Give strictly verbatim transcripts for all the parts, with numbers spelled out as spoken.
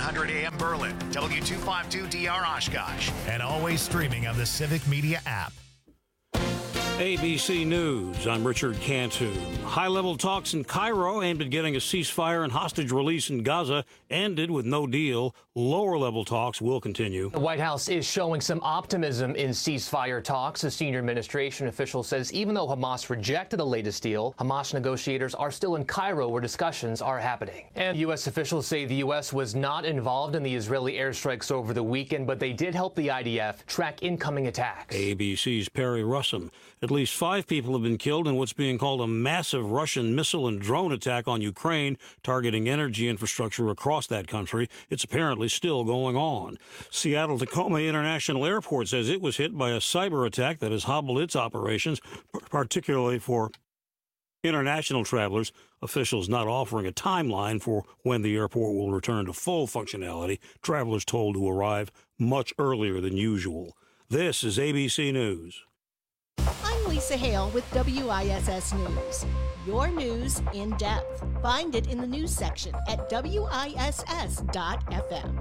hundred A M Berlin, W two fifty-two D R Oshkosh, and always streaming on the Civic Media app. A B C News, I'm Richard Cantu. High-level talks in Cairo aimed at getting a ceasefire and hostage release in Gaza ended with no deal. Lower-level talks will continue. The White House is showing some optimism in ceasefire talks. A senior administration official says even though Hamas rejected the latest deal, Hamas negotiators are still in Cairo where discussions are happening. And U S officials say the U S was not involved in the Israeli airstrikes over the weekend, but they did help the I D F track incoming attacks. A B C's Perry Russum. At least five people have been killed in what's being called a massive Russian missile and drone attack on Ukraine, targeting energy infrastructure across that country. It's apparently still going on. Seattle-Tacoma International Airport says it was hit by a cyber attack that has hobbled its operations, particularly for international travelers. Officials not offering a timeline for when the airport will return to full functionality. Travelers told to arrive much earlier than usual. This is A B C News. I'm Lisa Hale with W I S S News. Your news in depth. Find it in the news section at W I S S dot F M.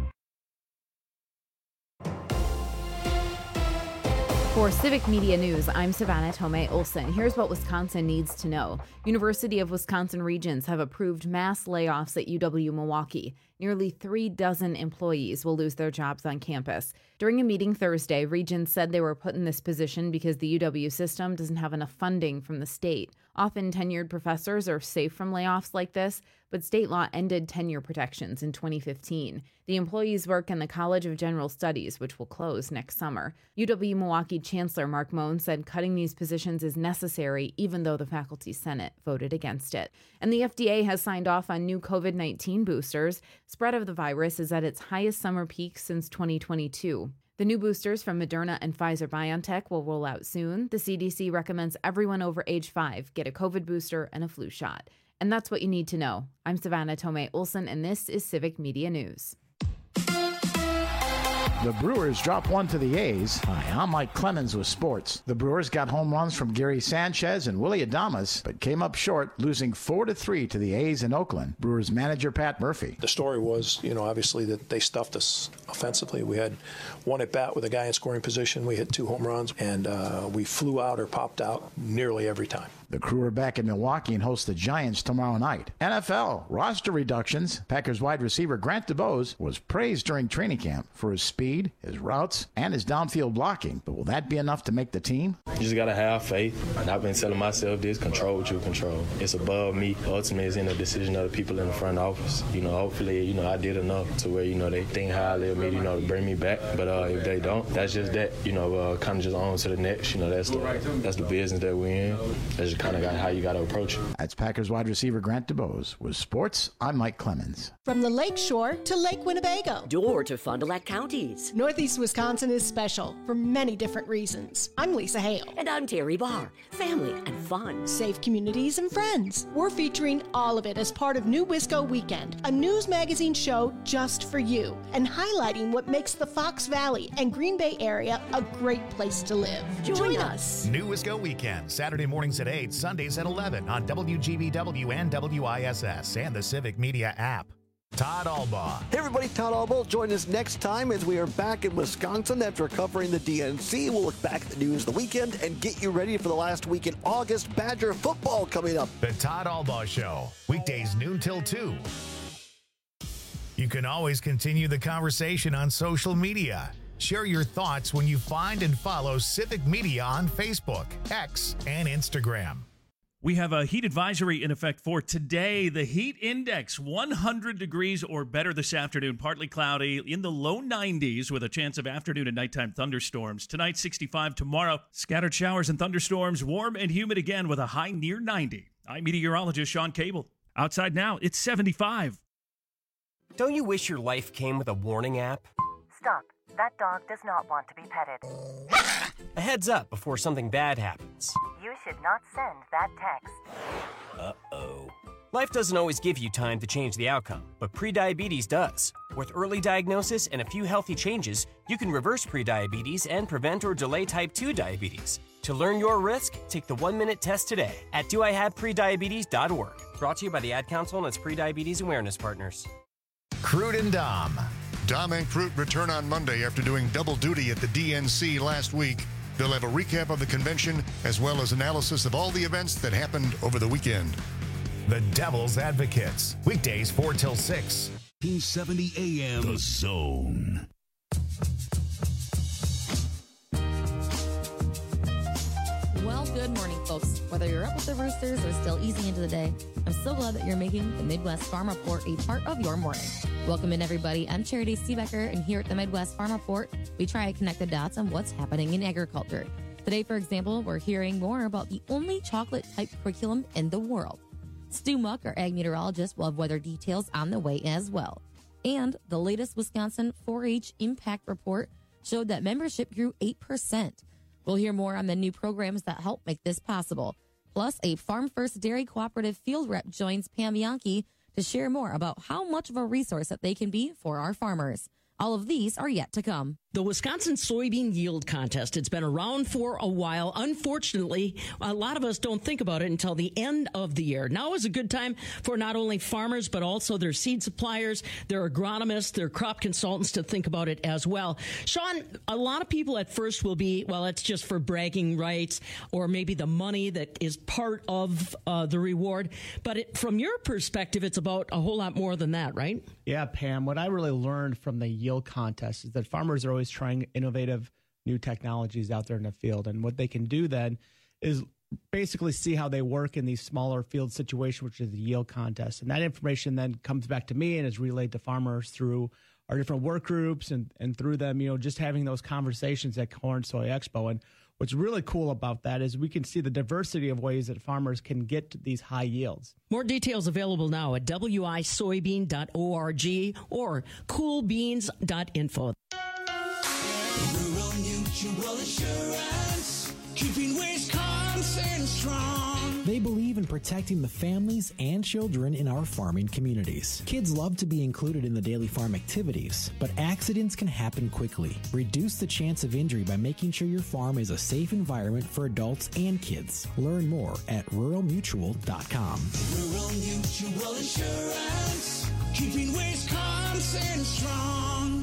For Civic Media News, I'm Savannah Tomei Olson. Here's what Wisconsin needs to know. University of Wisconsin Regents have approved mass layoffs at U W-Milwaukee. Nearly three dozen employees will lose their jobs on campus. During a meeting Thursday, Regents said they were put in this position because the U W system doesn't have enough funding from the state. Often tenured professors are safe from layoffs like this, but state law ended tenure protections in twenty fifteen. The employees work in the College of General Studies, which will close next summer. U W-Milwaukee Chancellor Mark Moen said cutting these positions is necessary, even though the Faculty Senate voted against it. And the F D A has signed off on new COVID nineteen boosters. Spread of the virus is at its highest summer peak since twenty twenty-two. The new boosters from Moderna and Pfizer-BioNTech will roll out soon. The C D C recommends everyone over age five get a COVID booster and a flu shot. And that's what you need to know. I'm Savannah Tomei Olson, and this is Civic Media News. The Brewers drop one to the A's. Hi, I'm Mike Clemens with sports. The Brewers got home runs from Gary Sanchez and Willie Adames, but came up short, losing four to three to the A's in Oakland. Brewers manager Pat Murphy. The story was, you know, obviously that they stuffed us offensively. We had one at bat with a guy in scoring position. We hit two home runs, and uh, we flew out or popped out nearly every time. The Crew are back in Milwaukee and host the Giants tomorrow night. N F L roster reductions. Packers wide receiver Grant DuBose was praised during training camp for his speed, his routes, and his downfield blocking. But will that be enough to make the team? You just got to have faith. And I've been telling myself this, control what you control. It's above me. Ultimately, it's in the decision of the people in the front office. You know, hopefully, you know, I did enough to where, you know, they think highly of me, you know, to bring me back. But uh, if they don't, that's just that. You know, uh, kind of just on to the next. You know, that's the, that's the business that we're in. That's just kind of how you got to approach it. That's Packers wide receiver Grant DuBose. With sports, I'm Mike Clemens. From the Lake Shore to Lake Winnebago. Door to Fond du Lac counties. Northeast Wisconsin is special for many different reasons. I'm Lisa Hale. And I'm Terry Barr. Family and fun. Safe communities and friends. We're featuring all of it as part of New Wisco Weekend, a news magazine show just for you, and highlighting what makes the Fox Valley and Green Bay area a great place to live. Join, Join us. us. New Wisco Weekend, Saturday mornings at eight, Sundays at eleven on W G B W and W I S S and the Civic Media app. Todd Albaugh. Hey everybody, Todd Albaugh. Join us next time as we are back in Wisconsin after covering the D N C. We'll look back at the news of the weekend and get you ready for the last week in August. Badger football coming up. The Todd Albaugh Show, weekdays noon till two. You can always continue the conversation on social media. Share your thoughts when you find and follow Civic Media on Facebook, X, and Instagram. We have a heat advisory in effect for today. The heat index, one hundred degrees or better this afternoon. Partly cloudy in the low nineties with a chance of afternoon and nighttime thunderstorms. Tonight, sixty-five. Tomorrow, scattered showers and thunderstorms. Warm and humid again with a high near ninety. I'm meteorologist Sean Cable. Outside now, it's seventy-five. Don't you wish your life came with a warning app? Stop. That dog does not want to be petted. A heads up before something bad happens. You should not send that text. Uh-oh. Life doesn't always give you time to change the outcome, but prediabetes does. With early diagnosis and a few healthy changes, you can reverse prediabetes and prevent or delay type two diabetes. To learn your risk, take the one-minute test today at do I have prediabetes dot org. Brought to you by the Ad Council and its prediabetes awareness partners. Crude and Dom. Dom and Crute return on Monday after doing double duty at the D N C last week. They'll have a recap of the convention as well as analysis of all the events that happened over the weekend. The Devil's Advocates. Weekdays four till six. eighteen seventy A M. The Zone. Well, good morning, folks. Whether you're up with the roosters or still easing into the day, I'm so glad that you're making the Midwest Farm Report a part of your morning. Welcome in, everybody. I'm Charity Seebecker, and here at the Midwest Farm Report, we try to connect the dots on what's happening in agriculture. Today, for example, we're hearing more about the only chocolate-type curriculum in the world. Stu Muck, our ag meteorologist, will have weather details on the way as well. And the latest Wisconsin four H Impact Report showed that membership grew eight percent. We'll hear more on the new programs that help make this possible. Plus, a Farm First Dairy Cooperative field rep joins Pam Yankee to share more about how much of a resource that they can be for our farmers. All of these are yet to come. The Wisconsin Soybean Yield Contest. It's been around for a while. Unfortunately, a lot of us don't think about it until the end of the year. Now is a good time for not only farmers, but also their seed suppliers, their agronomists, their crop consultants to think about it as well. Sean, a lot of people at first will be, well, it's just for bragging rights or maybe the money that is part of uh, the reward. But it, from your perspective, it's about a whole lot more than that, right? Yeah, Pam, what I really learned from the yield contest is that farmers are always trying innovative new technologies out there in the field. And what they can do then is basically see how they work in these smaller field situations, which is the yield contest. And that information then comes back to me and is relayed to farmers through our different work groups and, and through them, you know, just having those conversations at Corn Soy Expo. And what's really cool about that is we can see the diversity of ways that farmers can get to these high yields. More details available now at w i soybean dot org or cool beans dot info. Rural Mutual Insurance, keeping Wisconsin strong. They believe in protecting the families and children in our farming communities. Kids love to be included in the daily farm activities, but accidents can happen quickly. Reduce the chance of injury by making sure your farm is a safe environment for adults and kids. Learn more at rural mutual dot com. Rural Mutual Insurance, keeping Wisconsin strong.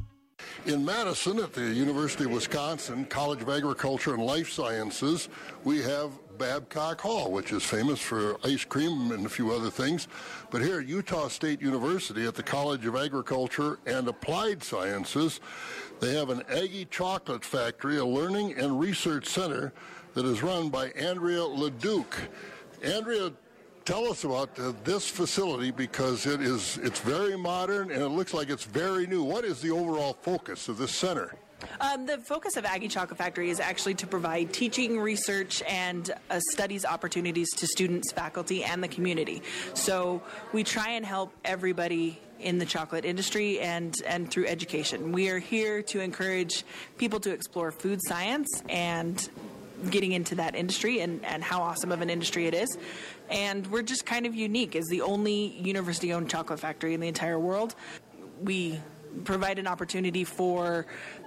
In Madison at the University of Wisconsin College of Agriculture and Life Sciences, we have Babcock Hall, which is famous for ice cream and a few other things. But here at Utah State University at the College of Agriculture and Applied Sciences, they have an Aggie Chocolate Factory, a learning and research center that is run by Andrea LeDuc. Andrea, tell us about uh, this facility, because it is it's very modern and it looks like it's very new. What is the overall focus of this center? Um, the focus of Aggie Chocolate Factory is actually to provide teaching, research, and uh, studies opportunities to students, faculty, and the community. So we try and help everybody in the chocolate industry and, and through education. We are here to encourage people to explore food science and getting into that industry and, and how awesome of an industry it is. And we're just kind of unique as the only university-owned chocolate factory in the entire world. We provide an opportunity for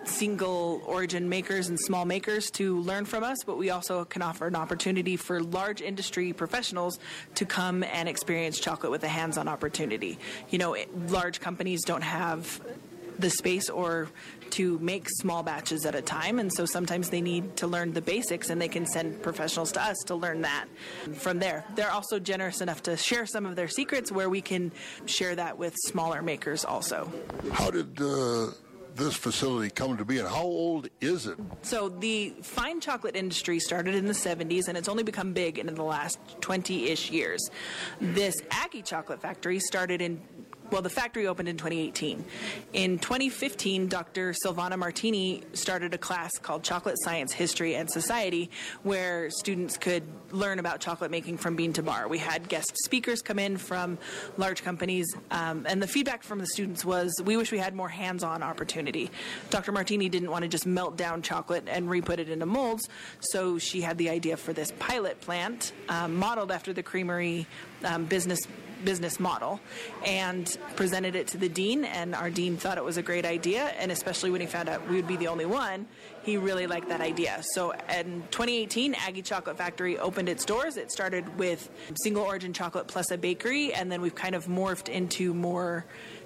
single origin makers and small makers to learn from us, but we also can offer an opportunity for large industry professionals to come and experience chocolate with a hands-on opportunity. You know, it, large companies don't have the space or to make small batches at a time, and so sometimes they need to learn the basics, and they can send professionals to us to learn that. From there, they're also generous enough to share some of their secrets where we can share that with smaller makers also. How did uh, this facility come to be, and how old is it? So the fine chocolate industry started in the seventies, and it's only become big in the last twenty-ish years. This Aggie Chocolate Factory started in Well, the factory opened in twenty eighteen. In twenty fifteen, Doctor Silvana Martini started a class called Chocolate Science, History, and Society, where students could learn about chocolate making from bean to bar. We had guest speakers come in from large companies, um, and the feedback from the students was, we wish we had more hands-on opportunity. Doctor Martini didn't want to just melt down chocolate and re-put it into molds, so she had the idea for this pilot plant, um, modeled after the creamery um, business business model, and presented it to the dean, and our dean thought it was a great idea, and especially when he found out we would be the only one, he really liked that idea. So in twenty eighteen, Aggie Chocolate Factory opened its doors. It started with single origin chocolate plus a bakery, and then we've kind of morphed into more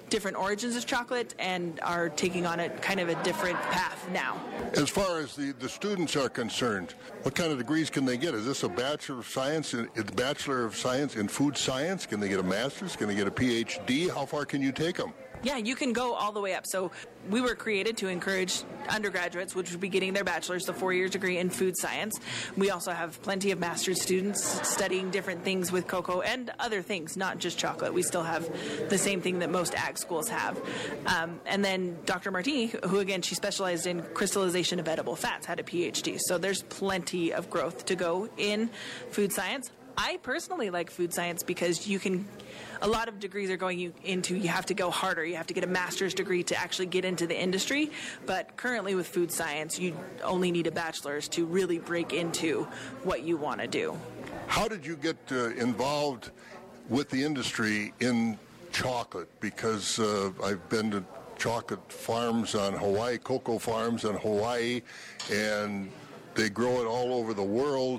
different origins of chocolate and are taking on a kind of a different path now. As far as the, the students are concerned, what kind of degrees can they get? Is this a Bachelor of Science, in, a Bachelor of Science in Food Science? Can they get a Master's? Can they get a P H D? How far can you take them? Yeah, you can go all the way up. So we were created to encourage undergraduates, which would be getting their bachelor's, the four-year degree in food science. We also have plenty of master's students studying different things with cocoa and other things, not just chocolate. We still have the same thing that most ag schools have. Um, and then Doctor Martini, who again, she specialized in crystallization of edible fats, had a P H D. So there's plenty of growth to go in food science. I personally like food science because you can, a lot of degrees are going you into, you have to go harder. You have to get a master's degree to actually get into the industry. But currently with food science, you only need a bachelor's to really break into what you want to do. How did you get uh, involved with the industry in chocolate? Because uh, I've been to chocolate farms on Hawaii, cocoa farms on Hawaii, and they grow it all over the world.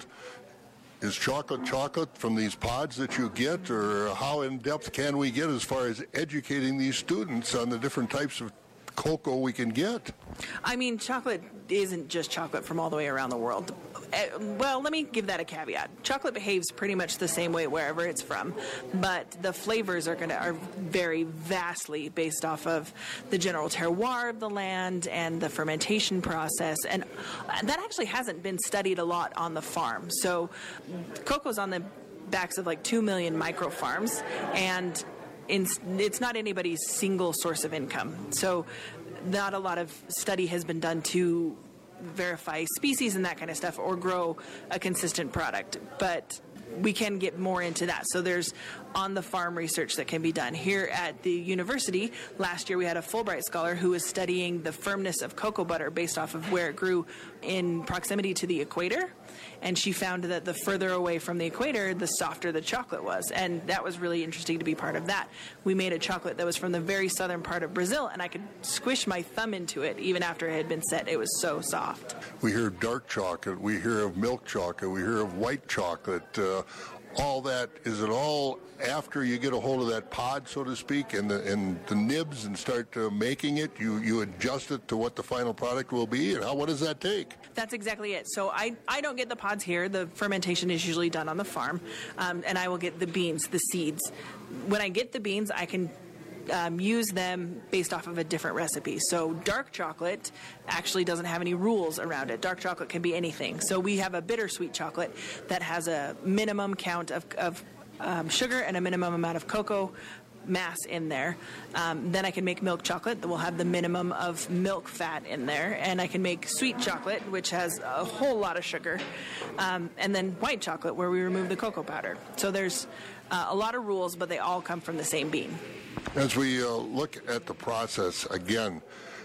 Is chocolate chocolate from these pods that you get, or how in-depth can we get as far as educating these students on the different types of cocoa we can get? I mean, chocolate isn't just chocolate from all the way around the world. Uh, well, let me give that a caveat. Chocolate behaves pretty much the same way wherever it's from, but the flavors are going to are very vastly based off of the general terroir of the land and the fermentation process, and that actually hasn't been studied a lot on the farm. So, cocoa's on the backs of like two million micro farms, and in, it's not anybody's single source of income. So, not a lot of study has been done to verify species and that kind of stuff or grow a consistent product, but we can get more into that. So there's on-the-farm research that can be done. Here at the university, last year we had a Fulbright scholar who was studying the firmness of cocoa butter based off of where it grew in proximity to the equator, and she found that the further away from the equator, the softer the chocolate was, and that was really interesting to be part of that. We made a chocolate that was from the very southern part of Brazil, and I could squish my thumb into it even after it had been set. It was so soft. We hear of dark chocolate, we hear of milk chocolate, we hear of white chocolate. Uh, all that, is it all after you get a hold of that pod, so to speak, and the, and the nibs and start uh, making it, you, you adjust it to what the final product will be, and how, what does that take? That's exactly it. So I, I don't get the pods here. The fermentation is usually done on the farm, um, and I will get the beans, the seeds. When I get the beans, I can Um, use them based off of a different recipe. So dark chocolate actually doesn't have any rules around it. Dark chocolate can be anything. So we have a bittersweet chocolate that has a minimum count of, of um, sugar and a minimum amount of cocoa mass in there. Um, then I can make milk chocolate that will have the minimum of milk fat in there. And I can make sweet chocolate, which has a whole lot of sugar. Um, and then white chocolate, where we remove the cocoa powder. So there's uh, a lot of rules, but they all come from the same bean. As we uh, look at the process again,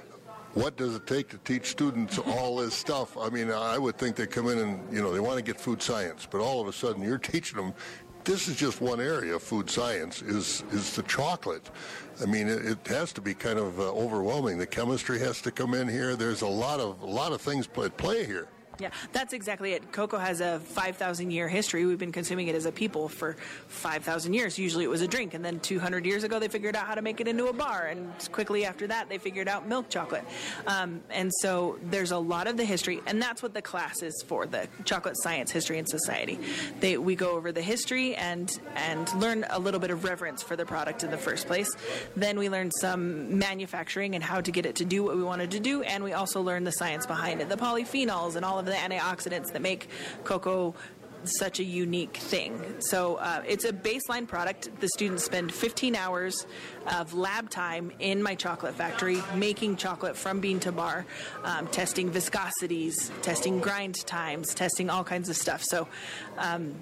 what does it take to teach students all this stuff? I mean, I would think they come in and, you know, they want to get food science, but all of a sudden you're teaching them, this is just one area of food science, is is the chocolate. I mean, it, it has to be kind of uh, overwhelming. The chemistry has to come in here. There's a lot of a lot of things at play here. Yeah, that's exactly it. Cocoa has a five thousand year history. We've been consuming it as a people for five thousand years. Usually it was a drink, and then two hundred years ago they figured out how to make it into a bar, and quickly after that they figured out milk chocolate. Um, and so there's a lot of the history, and that's what the class is for, the Chocolate Science, History, and Society. They, we go over the history and, and learn a little bit of reverence for the product in the first place. Then we learn some manufacturing and how to get it to do what we wanted to do, and we also learn the science behind it, the polyphenols and all of the antioxidants that make cocoa such a unique thing. So uh, it's a baseline product. The students spend fifteen hours of lab time in my chocolate factory making chocolate from bean to bar, um, testing viscosities, testing grind times, testing all kinds of stuff. So um,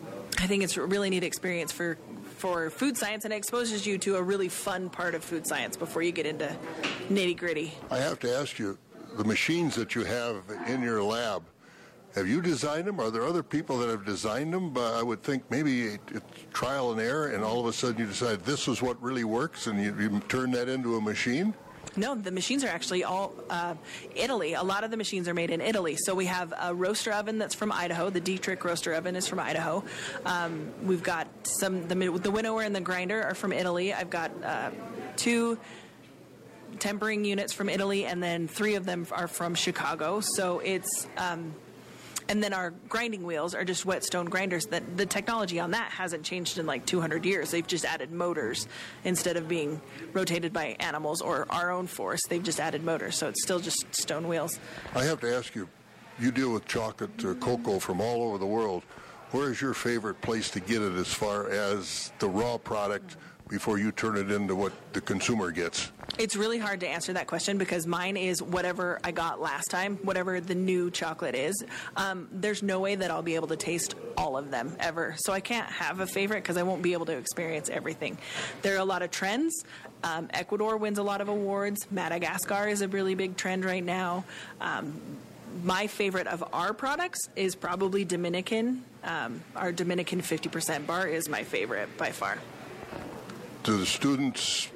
I think it's a really neat experience for for food science, and it exposes you to a really fun part of food science before you get into nitty gritty. I have to ask you, the machines that you have in your lab, have you designed them? Are there other people that have designed them? Uh, I would think maybe it, it's trial and error, and all of a sudden you decide this is what really works, and you, you turn that into a machine? No, the machines are actually all uh, Italy. A lot of the machines are made in Italy. So we have a roaster oven that's from Idaho. The Dietrich roaster oven is from Idaho. Um, we've got some, the, the winnower and the grinder are from Italy. I've got uh, two tempering units from Italy, and then three of them are from Chicago. So it's, um, and then our grinding wheels are just whetstone grinders. That the technology on that hasn't changed in like two hundred years. They've just added motors instead of being rotated by animals or our own force. They've just added motors, so it's still just stone wheels. I have to ask you, you deal with chocolate uh, cocoa from all over the world. Where is your favorite place to get it as far as the raw product before you turn it into what the consumer gets? It's really hard to answer that question because mine is whatever I got last time, whatever the new chocolate is. Um, there's no way that I'll be able to taste all of them ever. So I can't have a favorite because I won't be able to experience everything. There are a lot of trends. Um, Ecuador wins a lot of awards. Madagascar is a really big trend right now. Um, my favorite of our products is probably Dominican. Um, our Dominican fifty percent bar is my favorite by far. Do the students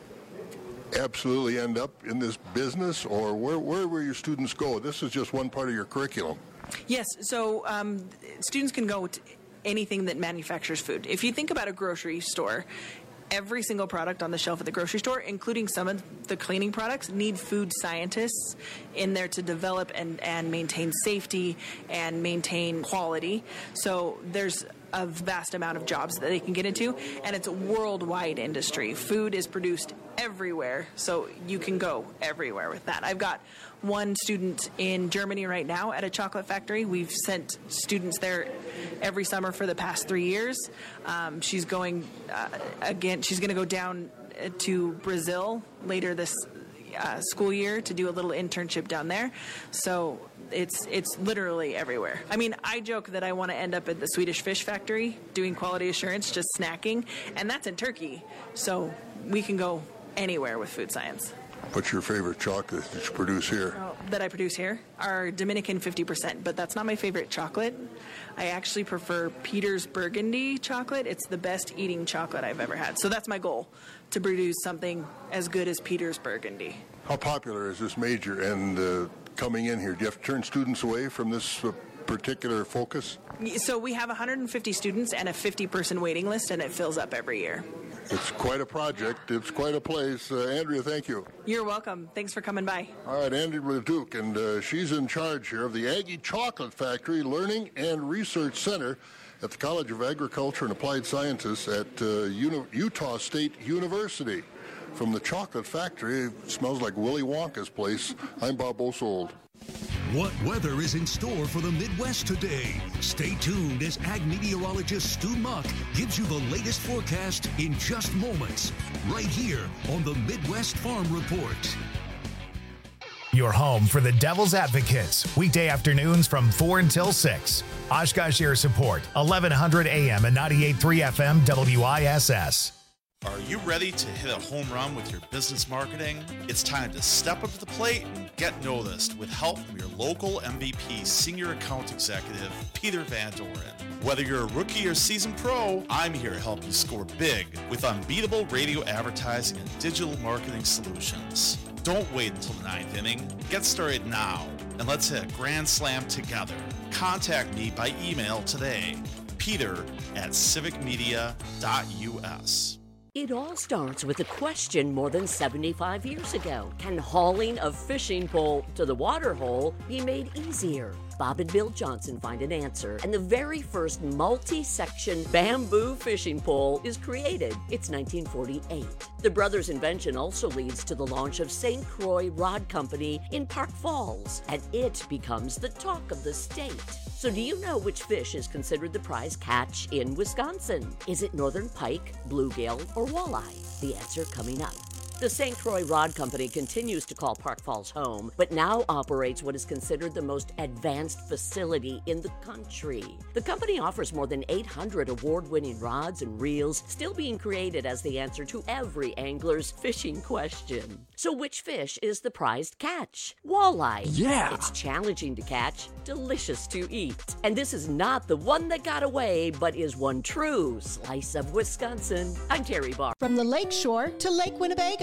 absolutely end up in this business, or where, where will your students go? This is just one part of your curriculum. Yes, so um, students can go to anything that manufactures food. If you think about a grocery store, every single product on the shelf at the grocery store, including some of the cleaning products, need food scientists in there to develop and, and maintain safety and maintain quality. So there's a vast amount of jobs that they can get into, and it's a worldwide industry. Food is produced everywhere, so you can go everywhere with that. I've got one student in Germany right now at a chocolate factory. We've sent students there every summer for the past three years. Um, she's going, uh, again, she's going to go down to Brazil later this uh, school year to do a little internship down there. So it's it's literally everywhere. I mean, I joke that I want to end up at the Swedish fish factory doing quality assurance, just snacking, and that's in Turkey. So we can go anywhere with food science. What's your favorite chocolate that you produce here? Oh, that I produce here are Dominican fifty percent, but that's not my favorite chocolate. I actually prefer Peter's Burgundy chocolate. It's the best eating chocolate I've ever had. So that's my goal, to produce something as good as Peter's Burgundy. How popular is this major and uh, coming in here? Do you have to turn students away from this uh, particular focus? So we have one hundred fifty students and a fifty person waiting list, and it fills up every year. It's quite a project. It's quite a place. Uh, Andrea, thank you. You're welcome. Thanks for coming by. All right, Andrea Leduc, and uh, she's in charge here of the Aggie Chocolate Factory Learning and Research Center at the College of Agriculture and Applied Sciences at uh, Uni- Utah State University. From the chocolate factory, it smells like Willy Wonka's place. I'm Bob O'Sold. What weather is in store for the Midwest today? Stay tuned as ag meteorologist Stu Muck gives you the latest forecast in just moments, right here on the Midwest Farm Report. Your home for the Devil's Advocates, weekday afternoons from four until six. Oshkosh Air Support, eleven hundred A M and ninety-eight point three F M W I S S. Are you ready to hit a home run with your business marketing? It's time to step up to the plate and get noticed with help from your local M V P Senior Account Executive, Peter Van Doren. Whether you're a rookie or seasoned pro, I'm here to help you score big with unbeatable radio advertising and digital marketing solutions. Don't wait until the ninth inning. Get started now, and let's hit a grand slam together. Contact me by email today, peter at civic media dot U S. It all starts with a question more than seventy-five years ago. Can hauling a fishing pole to the water hole be made easier? Bob and Bill Johnson find an answer, and the very first multi-section bamboo fishing pole is created. It's nineteen forty-eight. The brothers' invention also leads to the launch of Saint Croix Rod Company in Park Falls, and it becomes the talk of the state. So do you know which fish is considered the prize catch in Wisconsin? Is it northern pike, bluegill, or walleye? The answer coming up. The Saint Croix Rod Company continues to call Park Falls home, but now operates what is considered the most advanced facility in the country. The company offers more than eight hundred award-winning rods and reels, still being created as the answer to every angler's fishing question. So which fish is the prized catch? Walleye. Yeah! It's challenging to catch, delicious to eat. And this is not the one that got away, but is one true slice of Wisconsin. I'm Terry Barr. From the Lake Shore to Lake Winnebago,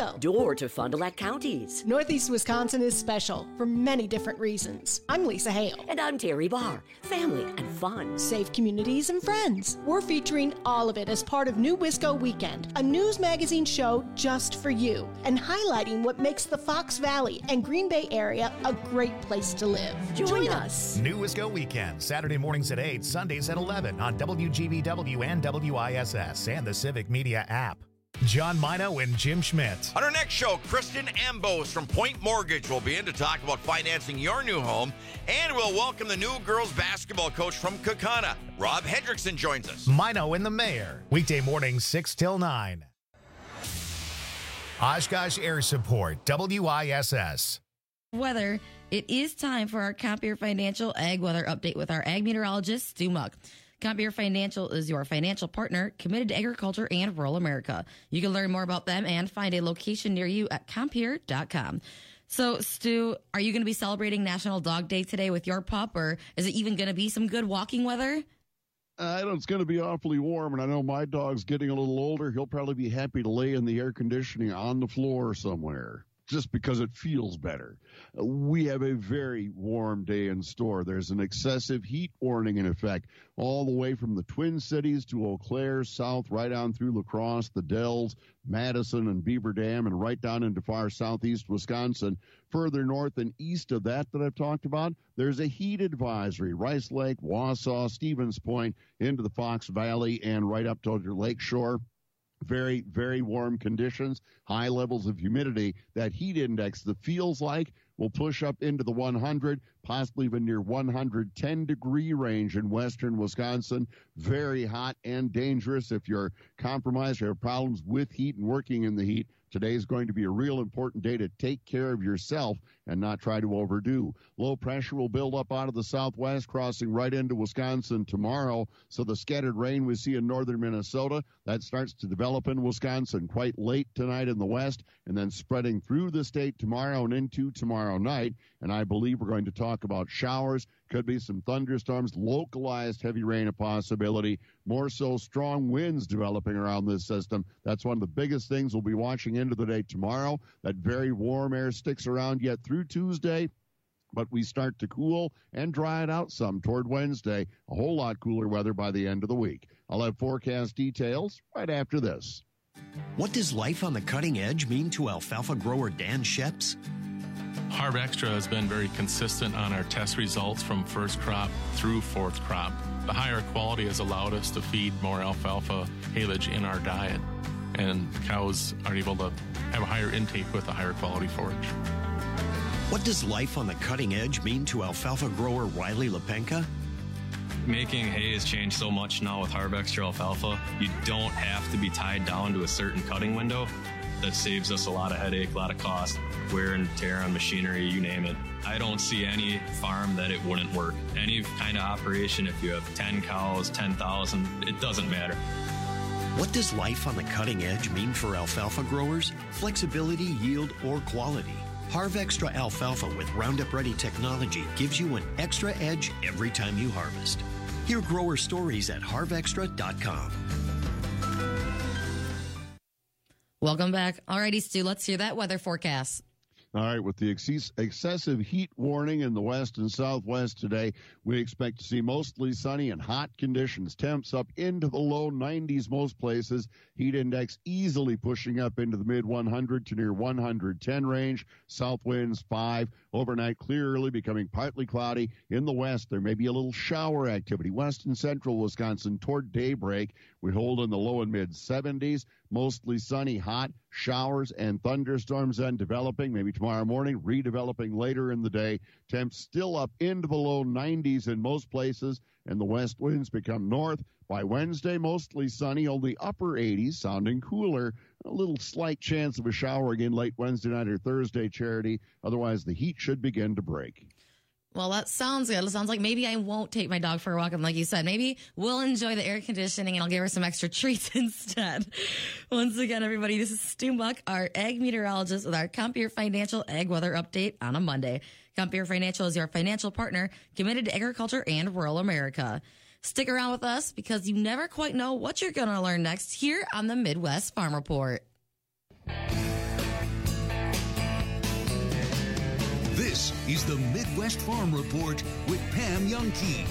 Ohio. Door to Fond du Lac counties. Northeast Wisconsin is special for many different reasons. I'm Lisa Hale. And I'm Terry Barr. Family and fun. Safe communities and friends. We're featuring all of it as part of New Wisco Weekend, a news magazine show just for you, and highlighting what makes the Fox Valley and Green Bay area a great place to live. Join, Join us. us. New Wisco Weekend, Saturday mornings at eight, Sundays at eleven on W G B W and W I S S and the Civic Media app. John Mino and Jim Schmidt. On our next show, Kristen Ambos from Point Mortgage will be in to talk about financing your new home, and we'll welcome the new girls basketball coach from Kaukauna. Rob Hendrickson joins us. Mino and the Mayor, weekday mornings six till nine. Oshkosh Air Support, W I S S. Weather, it is time for our Compeer Financial Ag Weather Update with our ag meteorologist, Stu Muck. Compeer Financial is your financial partner committed to agriculture and rural America. You can learn more about them and find a location near you at compeer dot com. So, Stu, are you going to be celebrating National Dog Day today with your pup, or is it even going to be some good walking weather? I know it's going to be awfully warm, and I know my dog's getting a little older. He'll probably be happy to lay in the air conditioning on the floor somewhere, just because it feels better. We have a very warm day in store. There's an excessive heat warning in effect all the way from the Twin Cities to Eau Claire, south, right on through La Crosse, the Dells, Madison, and Beaver Dam, and right down into far southeast Wisconsin. Further north and east of that that I've talked about, there's a heat advisory. Rice Lake, Wausau, Stevens Point, into the Fox Valley, and right up to your lake shore. Very, very warm conditions, high levels of humidity. That heat index, that feels like, will push up into the one hundred, possibly even near one hundred ten degree range in western Wisconsin. Very hot and dangerous if you're compromised or have problems with heat and working in the heat. Today is going to be a real important day to take care of yourself and not try to overdo. Low pressure will build up out of the southwest, crossing right into Wisconsin tomorrow. So the scattered rain we see in northern Minnesota, that starts to develop in Wisconsin quite late tonight in the west, and then spreading through the state tomorrow and into tomorrow night. And I believe we're going to talk about showers. Could be some thunderstorms, localized heavy rain a possibility, more so strong winds developing around this system. That's one of the biggest things we'll be watching into the day tomorrow. That very warm air sticks around yet through Tuesday, but we start to cool and dry it out some toward Wednesday. A whole lot cooler weather by the end of the week. I'll have forecast details right after this. What does life on the cutting edge mean to alfalfa grower Dan Sheps? Harv Extra has been very consistent on our test results from first crop through fourth crop. The higher quality has allowed us to feed more alfalfa haylage in our diet, and cows are able to have a higher intake with a higher quality forage. What does life on the cutting edge mean to alfalfa grower Riley Lepenka? Making hay has changed so much now with Harv Extra alfalfa. You don't have to be tied down to a certain cutting window. That saves us a lot of headache, a lot of cost, wear and tear on machinery, you name it. I don't see any farm that it wouldn't work. Any kind of operation, if you have ten cows, ten thousand, it doesn't matter. What does life on the cutting edge mean for alfalfa growers? Flexibility, yield, or quality? Harv Extra alfalfa with Roundup Ready technology gives you an extra edge every time you harvest. Hear grower stories at harv extra dot com. Welcome back. Alrighty, Stu, let's hear that weather forecast. All right, with the ex- excessive heat warning in the west and southwest today, we expect to see mostly sunny and hot conditions. Temps up into the low nineties most places. Heat index easily pushing up into the mid one hundred to near one hundred ten range. South winds five. Overnight clear early, becoming partly cloudy. In the west, there may be a little shower activity. West and central Wisconsin toward daybreak. We hold in the low and mid seventies. Mostly sunny, hot, showers and thunderstorms then developing, maybe tomorrow morning, redeveloping later in the day. Temps still up into the low nineties in most places, and the west winds become north. By Wednesday, mostly sunny, only upper eighties, sounding cooler. A little slight chance of a shower again late Wednesday night or Thursday, Charity. Otherwise, the heat should begin to break. Well, that sounds good. It sounds like maybe I won't take my dog for a walk. And like you said, maybe we'll enjoy the air conditioning and I'll give her some extra treats instead. Once again, everybody, this is Stu Muck, our ag meteorologist with our Compeer Financial Ag Weather Update on a Monday. Compeer Financial is your financial partner committed to agriculture and rural America. Stick around with us because you never quite know what you're going to learn next here on the Midwest Farm Report. is the Midwest Farm Report with Pam Youngkey.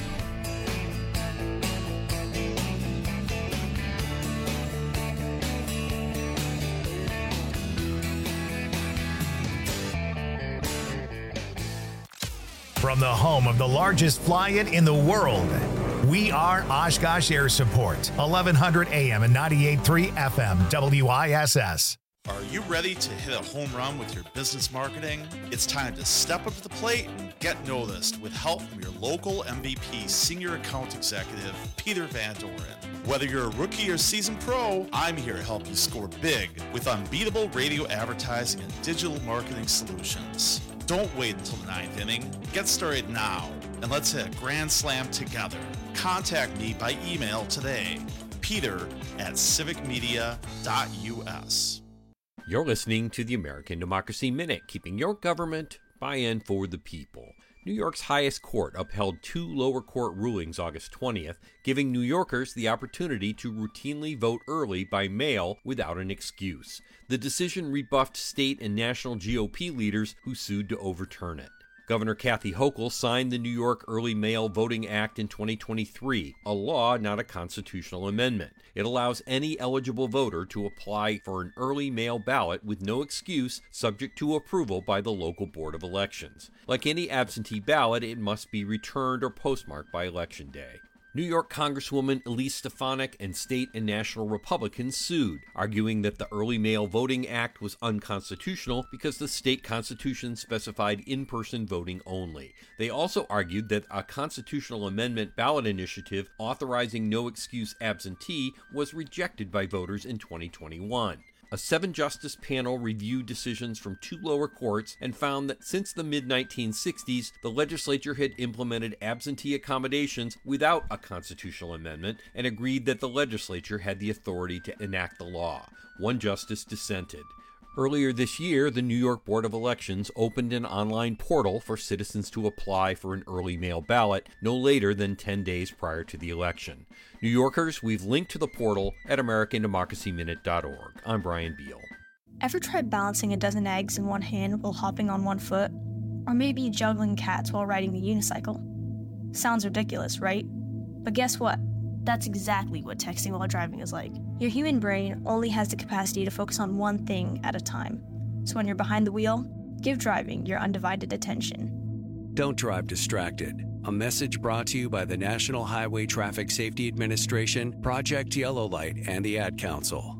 From the home of the largest fly-in in the world, we are Oshkosh Air Support, eleven hundred A M and ninety-eight point three F M, W I S S. Are you ready to hit a home run with your business marketing? It's time to step up to the plate and get noticed with help from your local M V P Senior Account Executive, Peter Van Doren. Whether you're a rookie or seasoned pro, I'm here to help you score big with unbeatable radio advertising and digital marketing solutions. Don't wait until the ninth inning. Get started now, and let's hit a grand slam together. Contact me by email today, peter at civic media dot U S. You're listening to the American Democracy Minute, keeping your government by and for the people. New York's highest court upheld two lower court rulings August twentieth, giving New Yorkers the opportunity to routinely vote early by mail without an excuse. The decision rebuffed state and national G O P leaders who sued to overturn it. Governor Kathy Hochul signed the New York Early Mail Voting Act in twenty twenty-three, a law, not a constitutional amendment. It allows any eligible voter to apply for an early mail ballot with no excuse, subject to approval by the local Board of Elections. Like any absentee ballot, it must be returned or postmarked by Election Day. New York Congresswoman Elise Stefanik and state and national Republicans sued, arguing that the Early Mail Voting Act was unconstitutional because the state constitution specified in-person voting only. They also argued that a constitutional amendment ballot initiative authorizing no-excuse absentee was rejected by voters in twenty twenty-one. A seven-justice panel reviewed decisions from two lower courts and found that since the mid nineteen sixties, the legislature had implemented absentee accommodations without a constitutional amendment and agreed that the legislature had the authority to enact the law. One justice dissented. Earlier this year, the New York Board of Elections opened an online portal for citizens to apply for an early mail ballot no later than ten days prior to the election. New Yorkers, we've linked to the portal at american democracy minute dot org. I'm Brian Beal. Ever tried balancing a dozen eggs in one hand while hopping on one foot? Or maybe juggling cats while riding the unicycle? Sounds ridiculous, right? But guess what? That's exactly what texting while driving is like. Your human brain only has the capacity to focus on one thing at a time. So when you're behind the wheel, give driving your undivided attention. Don't drive distracted. A message brought to you by the National Highway Traffic Safety Administration, Project Yellow Light, and the Ad Council.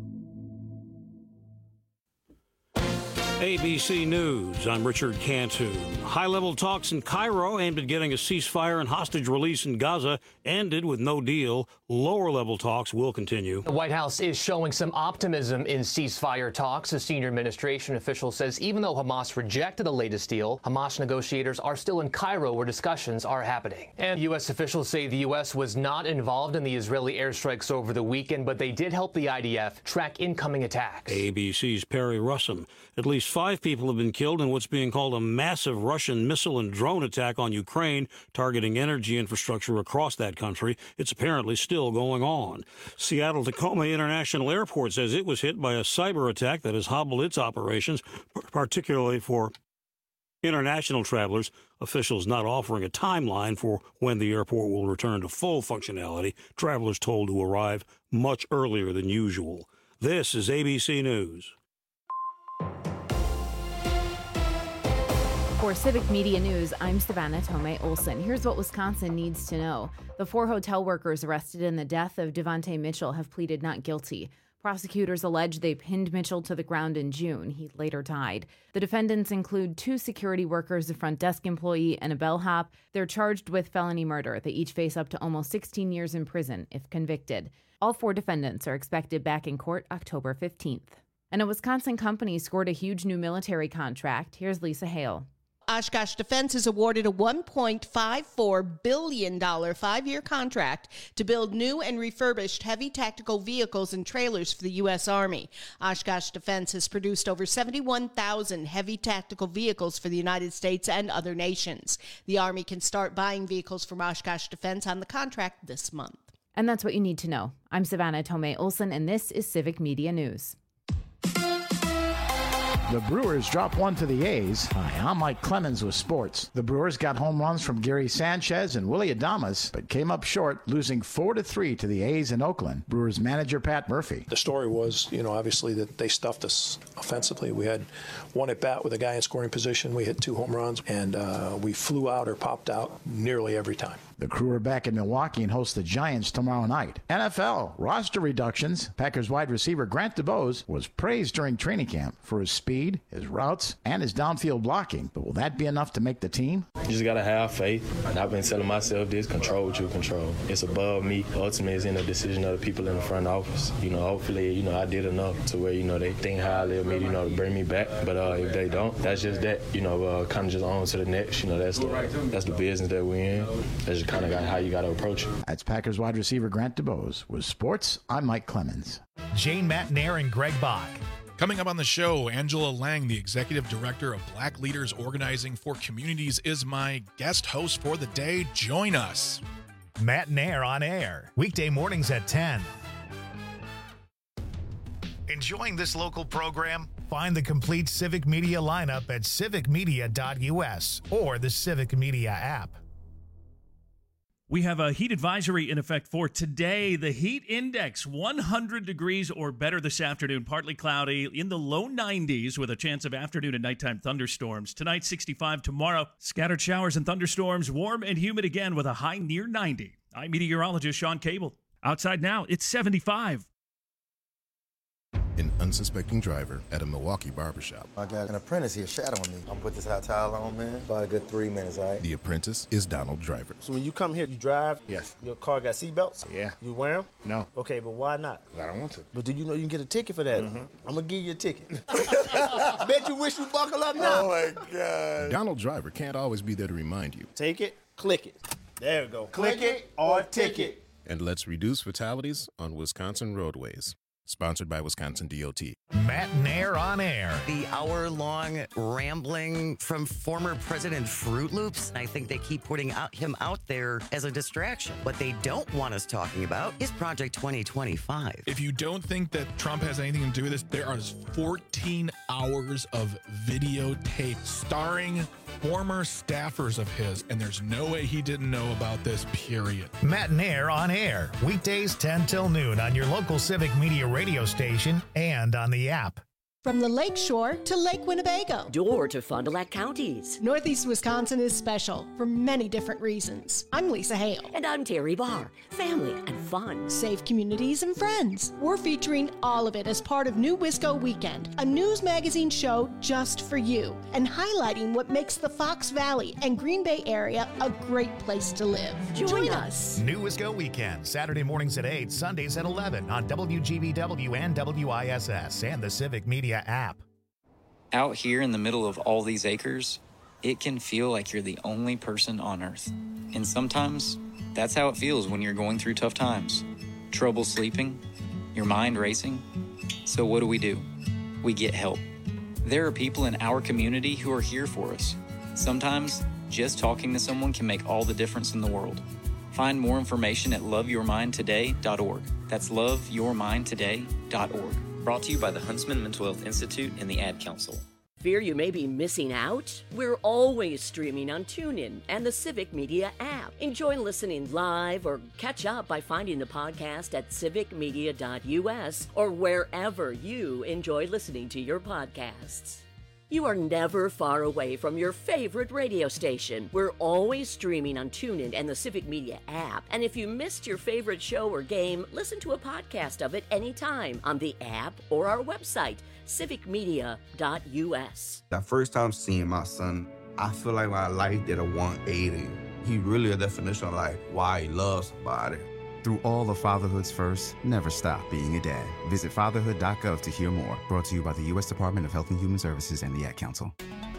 A B C News, I'm Richard Cantu. High-level talks in Cairo aimed at getting a ceasefire and hostage release in Gaza ended with no deal. Lower-level talks will continue. The White House is showing some optimism in ceasefire talks. A senior administration official says even though Hamas rejected the latest deal, Hamas negotiators are still in Cairo where discussions are happening. And U S officials say the U S was not involved in the Israeli airstrikes over the weekend, but they did help the I D F track incoming attacks. A B C's Perry Russum. At least five people have been killed in what's being called a massive Russian missile and drone attack on Ukraine, targeting energy infrastructure across that country. It's apparently still going on. Seattle-Tacoma International Airport says it was hit by a cyber attack that has hobbled its operations, particularly for international travelers. Officials not offering a timeline for when the airport will return to full functionality. Travelers told to arrive much earlier than usual. This is A B C News. For Civic Media News, I'm Savannah Tomei Olson. Here's what Wisconsin needs to know. The four hotel workers arrested in the death of Devontae Mitchell have pleaded not guilty. Prosecutors allege they pinned Mitchell to the ground in June. He later died. The defendants include two security workers, a front desk employee, and a bellhop. They're charged with felony murder. They each face up to almost sixteen years in prison if convicted. All four defendants are expected back in court October fifteenth. And a Wisconsin company scored a huge new military contract. Here's Lisa Hale. Oshkosh Defense is awarded a one point five four billion dollars five-year contract to build new and refurbished heavy tactical vehicles and trailers for the U S. Army. Oshkosh Defense has produced over seventy-one thousand heavy tactical vehicles for the United States and other nations. The Army can start buying vehicles from Oshkosh Defense on the contract this month. And that's what you need to know. I'm Savannah Tomei Olson, and this is Civic Media News. The Brewers drop one to the A's. Hi, I'm Mike Clemens with sports. The Brewers got home runs from Gary Sanchez and Willie Adames, but came up short, losing four to three to the A's in Oakland. Brewers manager Pat Murphy. The story was, you know, obviously that they stuffed us offensively. We had one at bat with a guy in scoring position. We hit two home runs, and uh, we flew out or popped out nearly every time. The Crew are back in Milwaukee and host the Giants tomorrow night. N F L roster reductions. Packers wide receiver Grant DuBose was praised during training camp for his speed, his routes, and his downfield blocking. But will that be enough to make the team? You just got to have faith. And I've been telling myself this, control what you control. It's above me. Ultimately, it's in the decision of the people in the front office. You know, hopefully, you know, I did enough to where, you know, they think highly of me, you know, to bring me back. But uh, if they don't, that's just that. You know, uh, kind of just on to the next. You know, that's the, that's the business that we're in. That's just kind of how you got to approach it. That's Packers wide receiver Grant DuBose. With sports, I'm Mike Clemens. Jane Matnair and Greg Bach. Coming up on the show, Angela Lang, the Executive Director of Black Leaders Organizing for Communities, is my guest host for the day. Join us. Matnair on air, weekday mornings at ten. Enjoying this local program? Find the complete Civic Media lineup at civic media dot u s or the Civic Media app. We have a heat advisory in effect for today. The heat index, one hundred degrees or better this afternoon. Partly cloudy in the low nineties with a chance of afternoon and nighttime thunderstorms. Tonight, sixty-five. Tomorrow, scattered showers and thunderstorms. Warm and humid again with a high near ninety. I'm meteorologist Sean Cable. Outside now, it's seventy-five. An unsuspecting driver at a Milwaukee barbershop. I got an apprentice here shadowing me. I'm gonna put this hot towel on, man. About a good three minutes, all right? The apprentice is Donald Driver. So when you come here, you drive? Yes. Your car got seatbelts? Yeah. You wear them? No. Okay, but why not? I don't want to. But do you know you can get a ticket for that? Mm-hmm. I'm gonna give you a ticket. Bet you wish you buckle up now. Oh my God. Donald Driver can't always be there to remind you. Take it, click it. There we go. Click, click it or ticket. And let's reduce fatalities on Wisconsin roadways. Sponsored by Wisconsin D O T. Matnair on air. The hour-long rambling from former President Fruit Loops. I think they keep putting out, him out there as a distraction. What they don't want us talking about is Project twenty twenty-five. If you don't think that Trump has anything to do with this, there are fourteen hours of videotape starring former staffers of his, and there's no way he didn't know about this, period. Matnair on air. Weekdays ten till noon on your local Civic Media radio station and on the app. From the Lake Shore to Lake Winnebago. Door to Fond du Lac counties. Northeast Wisconsin is special for many different reasons. I'm Lisa Hale. And I'm Terry Barr. Family and fun. Safe communities and friends. We're featuring all of it as part of New Wisco Weekend, a news magazine show just for you, and highlighting what makes the Fox Valley and Green Bay area a great place to live. Join, Join us. New Wisco Weekend, Saturday mornings at eight, Sundays at eleven on W G B W and W I S S and the Civic Media app. Out here in the middle of all these acres, it can feel like you're the only person on Earth. And sometimes, that's how it feels when you're going through tough times. Trouble sleeping, your mind racing. So what do we do? We get help. There are people in our community who are here for us. Sometimes, just talking to someone can make all the difference in the world. Find more information at love your mind today dot org. That's love your mind today dot org. Brought to you by the Huntsman Mental Health Institute and the Ad Council. Fear you may be missing out? We're always streaming on TuneIn and the Civic Media app. Enjoy listening live or catch up by finding the podcast at civic media dot u s or wherever you enjoy listening to your podcasts. You are never far away from your favorite radio station. We're always streaming on TuneIn and the Civic Media app. And if you missed your favorite show or game, listen to a podcast of it anytime on the app or our website, civic media dot u s. The first time seeing my son, I feel like my life did a one eighty. He really a definition of like why he loves somebody. Through all of fatherhood's first, never stop being a dad. Visit fatherhood dot gov to hear more. Brought to you by the U S Department of Health and Human Services and the Ad Council.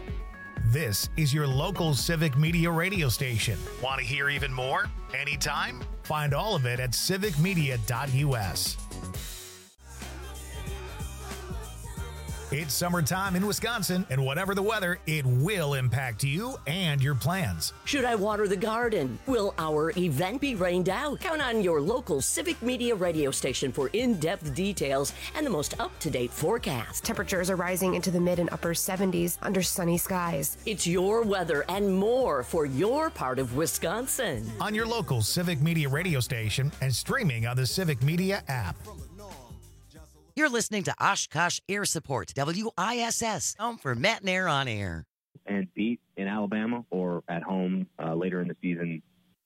This is your local Civic Media radio station. Want to hear even more? Anytime? Find all of it at civic media dot u s. It's summertime in Wisconsin, and whatever the weather, it will impact you and your plans. Should I water the garden? Will our event be rained out? Count on your local Civic Media radio station for in-depth details and the most up-to-date forecast. Temperatures are rising into the mid and upper seventies under sunny skies. It's your weather and more for your part of Wisconsin. On your local Civic Media radio station and streaming on the Civic Media app. You're listening to Oshkosh Air Support, W I S S, home for Matt and Air on air. And beat in Alabama or at home uh, later in the season.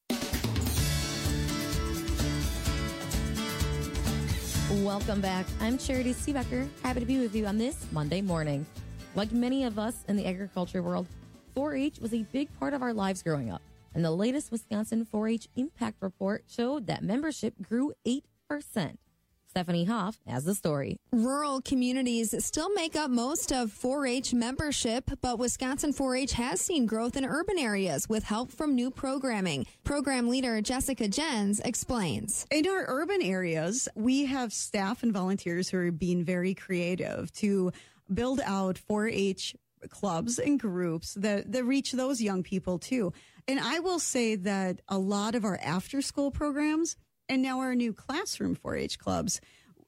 Welcome back. I'm Charity Seebecker. Happy to be with you on this Monday morning. Like many of us in the agriculture world, four H was a big part of our lives growing up. And the latest Wisconsin four H Impact Report showed that membership grew eight percent. Stephanie Hoff has the story. Rural communities still make up most of four H membership, but Wisconsin four H has seen growth in urban areas with help from new programming. Program leader Jessica Jens explains. In our urban areas, we have staff and volunteers who are being very creative to build out four H clubs and groups that, that reach those young people too. And I will say that a lot of our after-school programs and now our new classroom four H clubs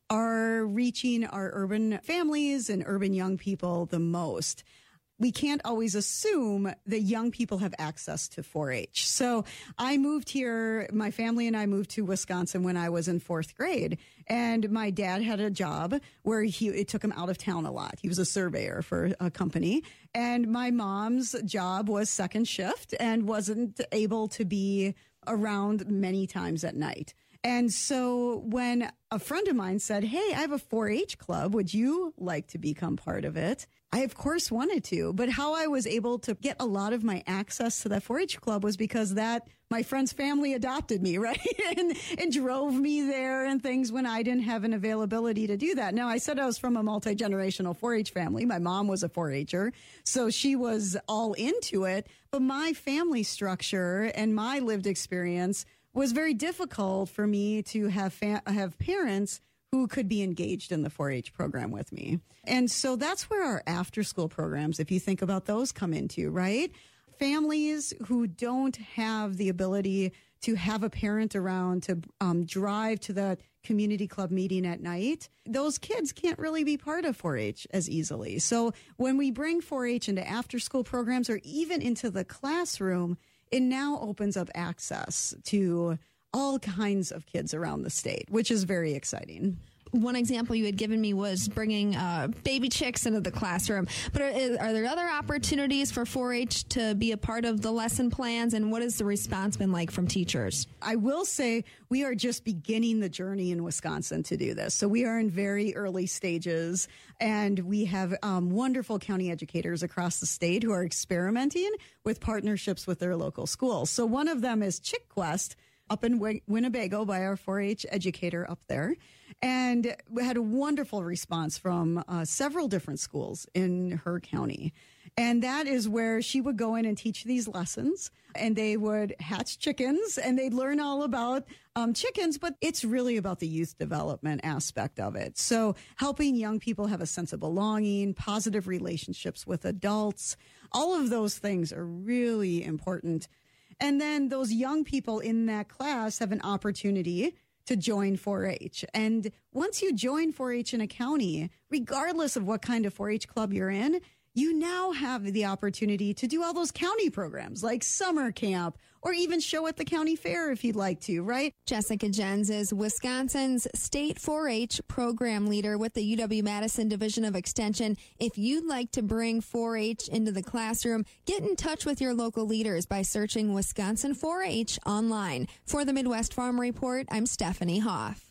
are reaching our urban families and urban young people the most. We can't always assume that young people have access to four H. So I moved here, my family and I moved to Wisconsin when I was in fourth grade. And my dad had a job where he it took him out of town a lot. He was a surveyor for a company. And my mom's job was second shift and wasn't able to be around many times at night. And so when a friend of mine said, hey, I have a four H club, would you like to become part of it? I, of course, wanted to. But how I was able to get a lot of my access to that four H club was because that my friend's family adopted me, right? and, and drove me there and things when I didn't have an availability to do that. Now, I said I was from a multi-generational four H family. My mom was a four H-er, so she was all into it. But my family structure and my lived experience was very difficult for me to have fa- have parents who could be engaged in the four H program with me. And so that's where our after-school programs, if you think about those, come into, right? Families who don't have the ability to have a parent around to um, drive to the community club meeting at night, those kids can't really be part of four H as easily. So when we bring four H into after-school programs or even into the classroom, it now opens up access to all kinds of kids around the state, which is very exciting. One example you had given me was bringing uh, baby chicks into the classroom. But are, are there other opportunities for four H to be a part of the lesson plans? And what has the response been like from teachers? I will say we are just beginning the journey in Wisconsin to do this. So we are in very early stages, and we have um, wonderful county educators across the state who are experimenting with partnerships with their local schools. So one of them is Chick Quest up in Win- Winnebago by our four H educator up there. And we had a wonderful response from uh, several different schools in her county. And that is where she would go in and teach these lessons, and they would hatch chickens, and they'd learn all about um, chickens, but it's really about the youth development aspect of it. So helping young people have a sense of belonging, positive relationships with adults, all of those things are really important. And then those young people in that class have an opportunity to join four H. And once you join four H in a county, regardless of what kind of four H club you're in, you now have the opportunity to do all those county programs like summer camp or even show at the county fair if you'd like to, right? Jessica Jens is Wisconsin's state four H program leader with the U W-Madison Division of Extension. If you'd like to bring four H into the classroom, get in touch with your local leaders by searching Wisconsin four H online. For the Midwest Farm Report, I'm Stephanie Hoff.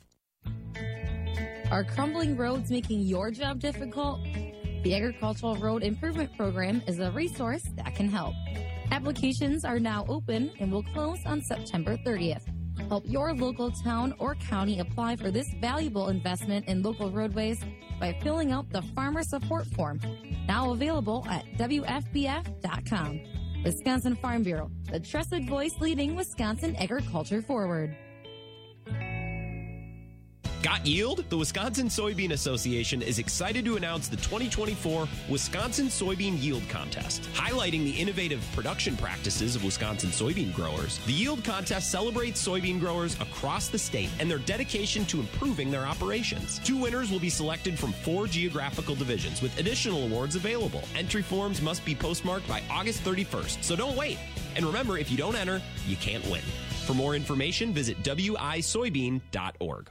Are crumbling roads making your job difficult? The Agricultural Road Improvement Program is a resource that can help. Applications are now open and will close on September thirtieth. Help your local town or county apply for this valuable investment in local roadways by filling out the Farmer Support Form, now available at W F B F dot com. Wisconsin Farm Bureau, the trusted voice leading Wisconsin agriculture forward. Got yield? The Wisconsin Soybean Association is excited to announce the twenty twenty-four Wisconsin Soybean Yield Contest. Highlighting the innovative production practices of Wisconsin soybean growers, the Yield Contest celebrates soybean growers across the state and their dedication to improving their operations. Two winners will be selected from four geographical divisions with additional awards available. Entry forms must be postmarked by August thirty-first, so don't wait. And remember, if you don't enter, you can't win. For more information, visit w i soybean dot org.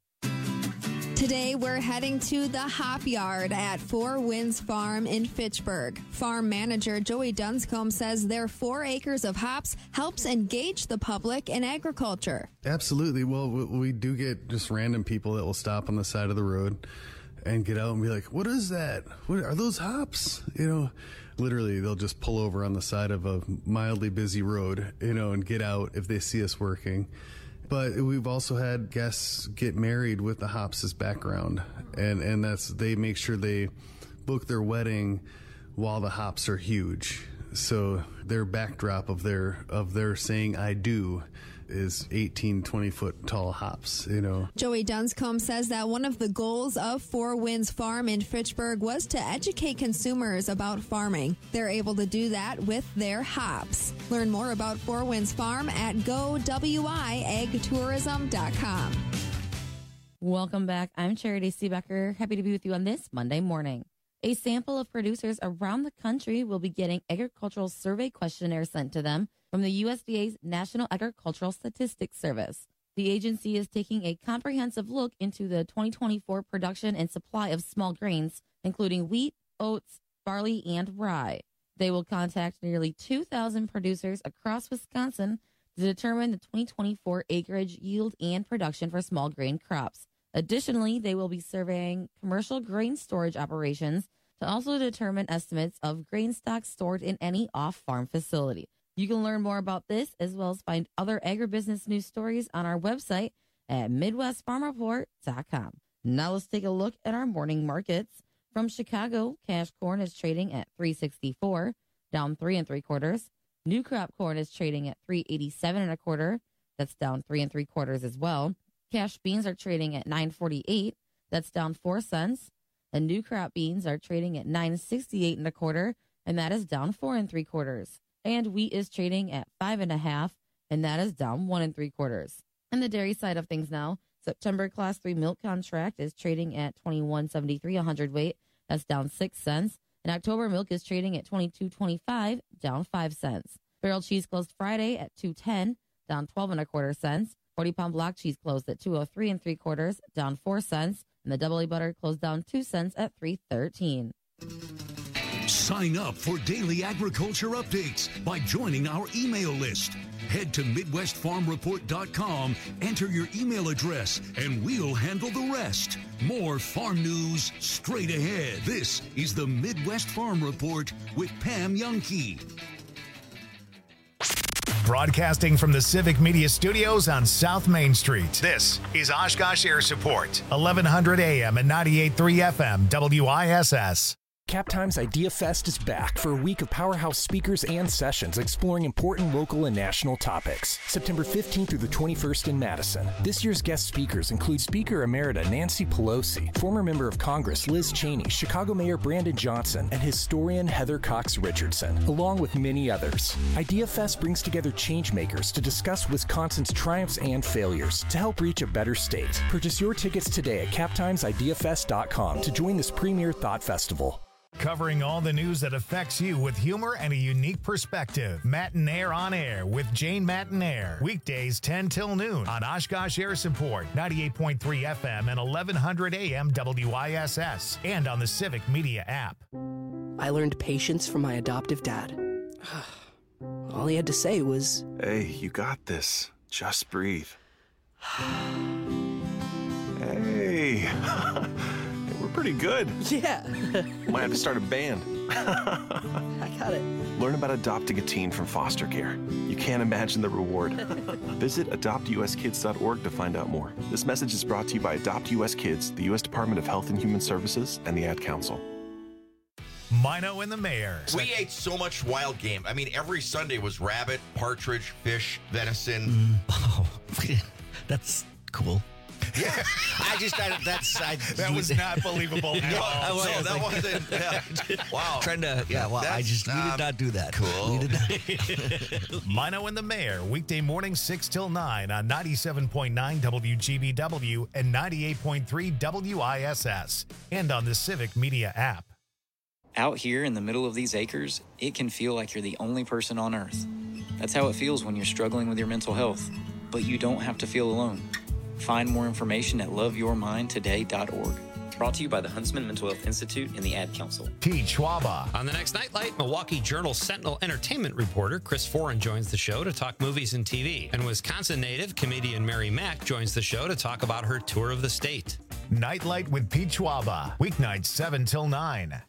Today, we're heading to the Hop Yard at Four Winds Farm in Fitchburg. Farm manager Joey Dunscombe says their four acres of hops helps engage the public in agriculture. Absolutely. Well, we do get just random people that will stop on the side of the road and get out and be like, what is that? What are those hops? You know, literally, they'll just pull over on the side of a mildly busy road, you know, and get out if they see us working. But we've also had guests get married with the hops as background, and, and that's they make sure they book their wedding while the hops are huge. So their backdrop of their of their saying I do is eighteen, twenty foot tall hops, you know. Joey Dunscombe says that one of the goals of Four Winds Farm in Fitchburg was to educate consumers about farming. They're able to do that with their hops. Learn more about Four Winds Farm at go w i ag tourism dot com. Welcome back. I'm Charity Seebecker. Happy to be with you on this Monday morning. A sample of producers around the country will be getting agricultural survey questionnaires sent to them from the U S D A's National Agricultural Statistics Service. The agency is taking a comprehensive look into the twenty twenty-four production and supply of small grains, including wheat, oats, barley, and rye. They will contact nearly two thousand producers across Wisconsin to determine the twenty twenty-four acreage yield and production for small grain crops. Additionally, they will be surveying commercial grain storage operations to also determine estimates of grain stocks stored in any off-farm facility. You can learn more about this as well as find other agribusiness news stories on our website at midwest farm report dot com. Now let's take a look at our morning markets. From Chicago, cash corn is trading at three sixty-four, down three and three quarters. New crop corn is trading at three eighty-seven and a quarter. That's down three and three quarters as well. Cash beans are trading at nine forty-eight. That's down four cents. And new crop beans are trading at nine sixty-eight and a quarter, and that is down four and three quarters. And wheat is trading at five and a half, and that is down one and three quarters. And the dairy side of things now, September class three milk contract is trading at twenty-one seventy-three a hundredweight. That's down six cents. And October milk is trading at twenty-two twenty-five, down five cents. Barrel cheese closed Friday at two ten, down twelve and a quarter cents. forty pound block cheese closed at two oh three and three quarters, down four cents. And the double A butter closed down two cents at three thirteen. Sign up for daily agriculture updates by joining our email list. Head to midwest farm report dot com, enter your email address, and we'll handle the rest. More farm news straight ahead. This is the Midwest Farm Report with Pam Youngkey. Broadcasting from the Civic Media Studios on South Main Street, this is Oshkosh Air Support, eleven hundred A M and ninety-eight point three F M, W I S S. Captime's Idea Fest is back for a week of powerhouse speakers and sessions exploring important local and national topics. September fifteenth through the twenty-first in Madison. This year's guest speakers include Speaker Emerita Nancy Pelosi, former member of Congress Liz Cheney, Chicago Mayor Brandon Johnson, and historian Heather Cox Richardson, along with many others. Idea Fest brings together changemakers to discuss Wisconsin's triumphs and failures to help reach a better state. Purchase your tickets today at captimes idea fest dot com to join this premier thought festival. Covering all the news that affects you with humor and a unique perspective. Matinaire on Air with Jane Matinaire. Weekdays ten till noon on Oshkosh Air Support, ninety-eight point three F M and eleven hundred A M W I S S. And on the Civic Media app. I learned patience from my adoptive dad. All he had to say was, "Hey, you got this. Just breathe." Hey. We're pretty good. Yeah. Might have to start a band. I got it. Learn about adopting a teen from foster care. You can't imagine the reward. Visit adopt u s kids dot org to find out more. This message is brought to you by Adopt U S Kids, the U S Department of Health and Human Services, and the Ad Council. Mino and the Mayor. We ate so much wild game. I mean, every Sunday was rabbit, partridge, fish, venison. Mm, oh, that's cool. Yeah, I just I, that's I, that was not believable at all. I was, No, I was that like, wasn't. Yeah. Wow. Trying to, yeah. Well, I That's, just we um, did not do that. cool. We did not. Mino and the Mayor, weekday morning six till nine on ninety-seven point nine W G B W and ninety-eight point three W I S S, and on the Civic Media app. Out here in the middle of these acres, it can feel like you're the only person on Earth. That's how it feels when you're struggling with your mental health. But you don't have to feel alone. Find more information at love your mind today dot org. Brought to you by the Huntsman Mental Health Institute and the Ad Council. Pete Schwaba. On the next Nightlight, Milwaukee Journal Sentinel entertainment reporter Chris Foran joins the show to talk movies and T V. And Wisconsin native comedian Mary Mack joins the show to talk about her tour of the state. Nightlight with Pete Schwaba, weeknights seven till nine.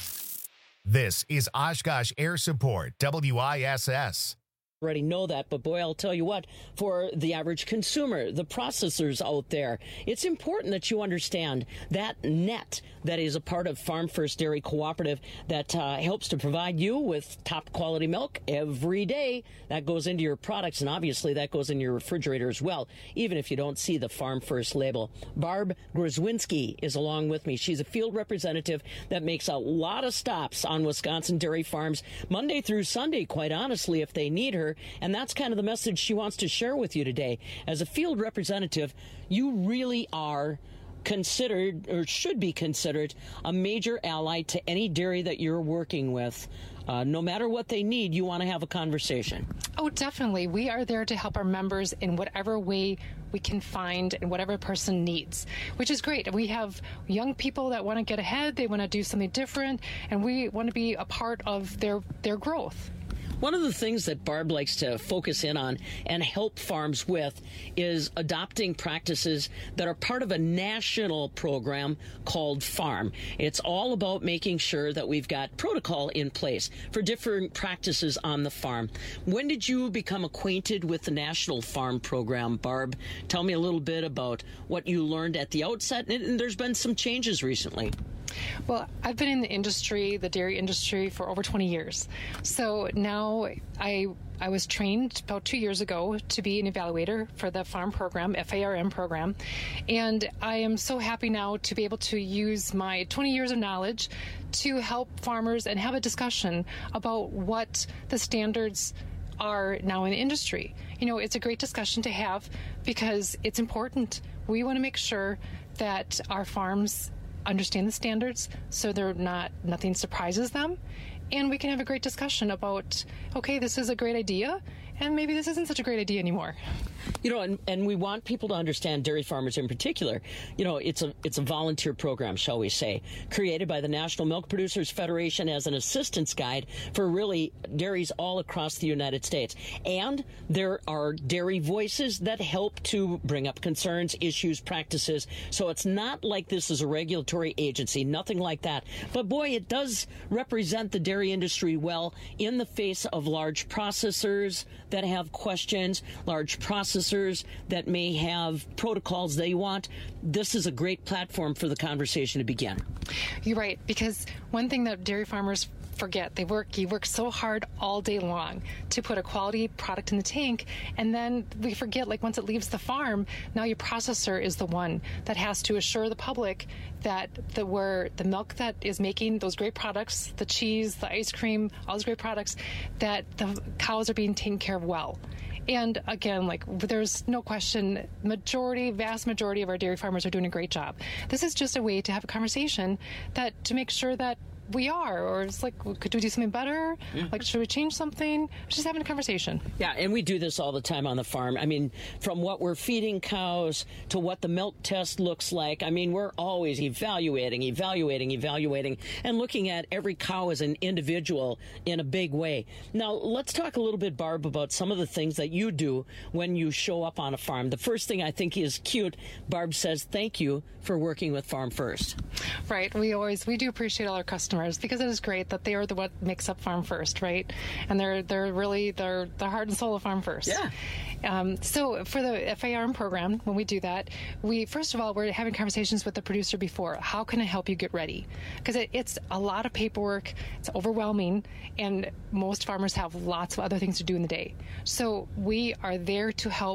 This is Oshkosh Air Support, W I S S. Already know that, but boy, I'll tell you what, for the average consumer, the processors out there, it's important that you understand that net that is a part of Farm First Dairy Cooperative that uh, helps to provide you with top quality milk every day. That goes into your products, and obviously that goes in your refrigerator as well, even if you don't see the Farm First label. Barb Grozwinski is along with me. She's a field representative that makes a lot of stops on Wisconsin dairy farms Monday through Sunday, quite honestly, if they need her. And that's kind of the message she wants to share with you today. As a field representative, you really are considered, or should be considered, a major ally to any dairy that you're working with. Uh, no matter what they need, you want to have a conversation. Oh, definitely. We are there to help our members in whatever way we can find and whatever a person needs, which is great. We have young people that want to get ahead. They want to do something different, and we want to be a part of their, their growth. One of the things that Barb likes to focus in on and help farms with is adopting practices that are part of a national program called FARM. It's all about making sure that we've got protocol in place for different practices on the farm. When did you become acquainted with the National FARM program, Barb? Tell me a little bit about what you learned at the outset, and there's been some changes recently. Well, I've been in the industry, the dairy industry, for over twenty years. So now I I was trained about two years ago to be an evaluator for the farm program, F A R M program. And I am so happy now to be able to use my twenty years of knowledge to help farmers and have a discussion about what the standards are now in the industry. You know, it's a great discussion to have because it's important. We want to make sure that our farms understand the standards so they're not nothing surprises them, and we can have a great discussion about, okay, this is a great idea and maybe this isn't such a great idea anymore. You know, and, and we want people to understand, dairy farmers in particular, you know, it's a it's a volunteer program, shall we say, created by the National Milk Producers Federation as an assistance guide for really dairies all across the United States. And there are dairy voices that help to bring up concerns, issues, practices. So it's not like this is a regulatory agency, nothing like that. But boy, it does represent the dairy industry well in the face of large processors that have questions, large processors that may have protocols they want. This is a great platform for the conversation to begin. You're right, because one thing that dairy farmers forget, they work, you work so hard all day long to put a quality product in the tank, and then we forget, like, once it leaves the farm, now your processor is the one that has to assure the public that the where the milk that is making those great products, the cheese, the ice cream, all those great products, that the cows are being taken care of well. And again, like, there's no question, majority, vast majority of our dairy farmers are doing a great job. This is just a way to have a conversation that to make sure that we are, or it's like, could we do something better? Mm-hmm. Like, should we change something? Just having a conversation. Yeah, and we do this all the time on the farm. I mean, from what we're feeding cows to what the milk test looks like. I mean, we're always evaluating, evaluating, evaluating, and looking at every cow as an individual in a big way. Now, let's talk a little bit, Barb, about some of the things that you do when you show up on a farm. The first thing I think is cute. Barb says, thank you for working with Farm First. Right. We always, we do appreciate all our customers, because it is great that they are the what makes up Farm First, right? And they're they're really they're the heart and soul of Farm First. Yeah. Um, so for the F A R M program, when we do that, we first of all we're having conversations with the producer before. How can I help you get ready? Because it, it's a lot of paperwork. It's overwhelming, and most farmers have lots of other things to do in the day. So we are there to help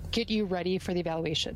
get you ready for the evaluation.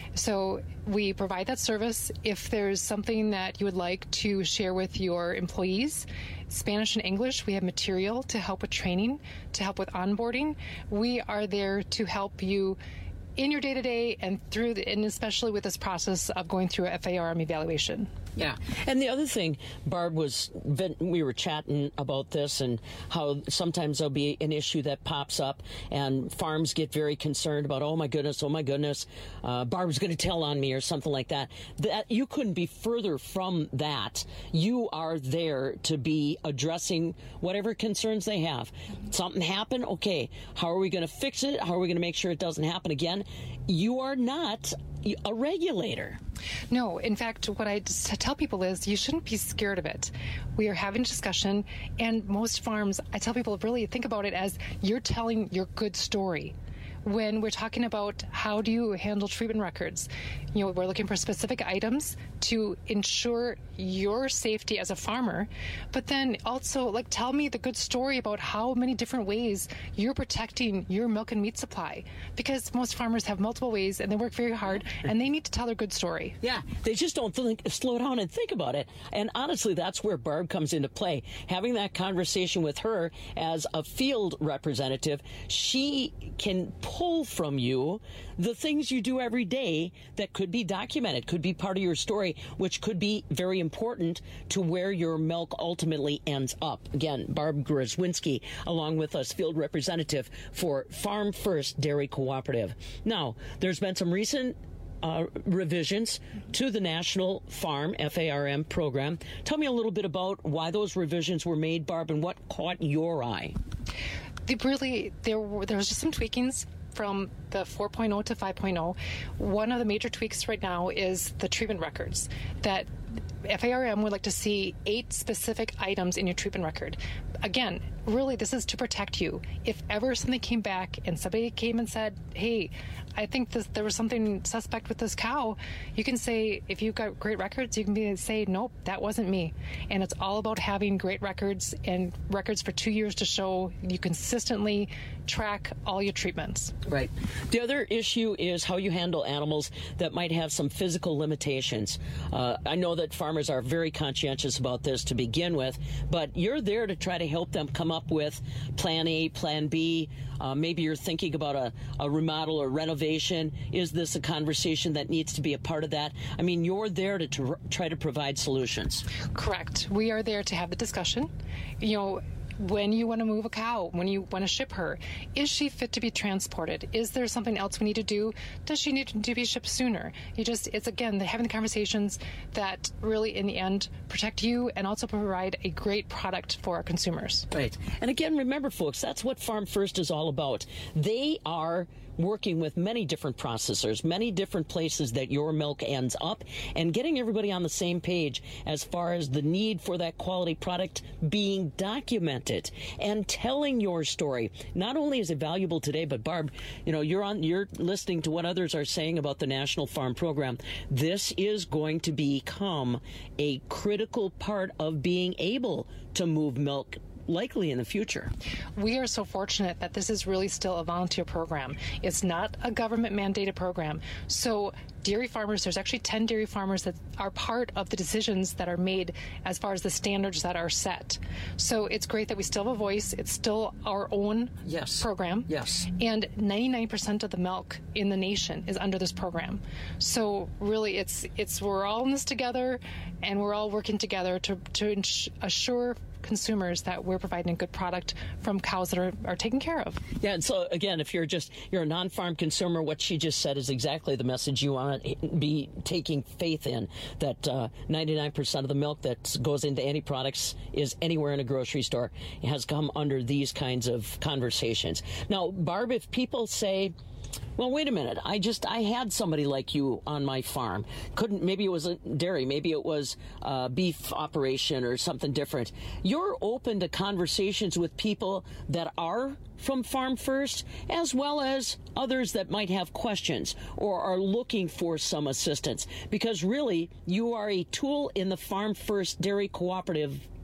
So we provide that service. If there's something that you would like to share with your employees, Spanish and English, we have material to help with training, to help with onboarding. We are there to help you in your day-to-day and through the, and especially with this process of going through a F A R M evaluation. Yeah. And the other thing, Barb, was we were chatting about this and how sometimes there'll be an issue that pops up and farms get very concerned about, oh, my goodness, oh, my goodness, uh, Barb's going to tell on me or something like that. That you couldn't be further from that. You are there to be addressing whatever concerns they have. Something happened, okay, how are we going to fix it? How are we going to make sure it doesn't happen again? You are not a regulator. No, in fact, what I tell people is you shouldn't be scared of it. We are having a discussion, and most farms, I tell people, really think about it as you're telling your good story. When we're talking about how do you handle treatment records, you know, we're looking for specific items to ensure your safety as a farmer, but then also, like, tell me the good story about how many different ways you're protecting your milk and meat supply, because most farmers have multiple ways and they work very hard and they need to tell their good story. Yeah, they just don't think, slow down and think about it. And honestly, that's where Barb comes into play. Having that conversation with her as a field representative, she can pull from you the things you do every day that could be documented, could be part of your story, which could be very important to where your milk ultimately ends up. Again, Barb Grozwinski, along with us, field representative for Farm First Dairy Cooperative. Now, there's been some recent Uh, revisions to the National Farm F A R M program. Tell me a little bit about why those revisions were made, Barb, and what caught your eye. They really, there were, there was just some tweakings from the four point oh to five point oh. One of the major tweaks right now is the treatment records, that F A R M would like to see eight specific items in your treatment record. Again, really, this is to protect you. If ever something came back and somebody came and said, hey, I think this, there was something suspect with this cow, you can say, if you've got great records, you can be, say, nope, that wasn't me. And it's all about having great records and records for two years to show you consistently track all your treatments. Right. The other issue is how you handle animals that might have some physical limitations. Uh, I know that farmers are very conscientious about this to begin with, but you're there to try to help them come up with plan A, plan B. Uh, maybe you're thinking about a, a remodel or renovation. Is this a conversation that needs to be a part of that? I mean, you're there to tr- try to provide solutions. Correct. We are there to have the discussion. You know, when you want to move a cow, when you want to ship her, is she fit to be transported? Is there something else we need to do? Does she need to be shipped sooner? You just, it's again, the, having the conversations that really in the end protect you and also provide a great product for our consumers. Right. And again, remember folks, that's what Farm First is all about. They are working with many different processors, many different places that your milk ends up, and getting everybody on the same page as far as the need for that quality product being documented and telling your story. Not only is it valuable today, but Barb, you know, you're on, you're listening to what others are saying about the National Farm Program. This is going to become a critical part of being able to move milk likely in the future. We are so fortunate that this is really still a volunteer program. It's not a government mandated program. So dairy farmers, there's actually ten dairy farmers that are part of the decisions that are made as far as the standards that are set. So it's great that we still have a voice. It's still our own yes. program. Yes. And ninety-nine percent of the milk in the nation is under this program. So really it's it's we're all in this together, and we're all working together to, to ins- assure consumers that we're providing a good product from cows that are, are taken care of. Yeah, and so again, if you're just you're a non-farm consumer, what she just said is exactly the message you want to be taking faith in, that uh, ninety-nine percent of the milk that goes into any products is anywhere in a grocery store has come under these kinds of conversations. Now, Barb, if people say, well, wait a minute, I just, I had somebody like you on my farm. Couldn't, maybe it was a dairy, maybe it was a beef operation or something different. You're open to conversations with people that are from Farm First, as well as others that might have questions or are looking for some assistance. Because really, you are a tool in the Farm First Dairy Cooperative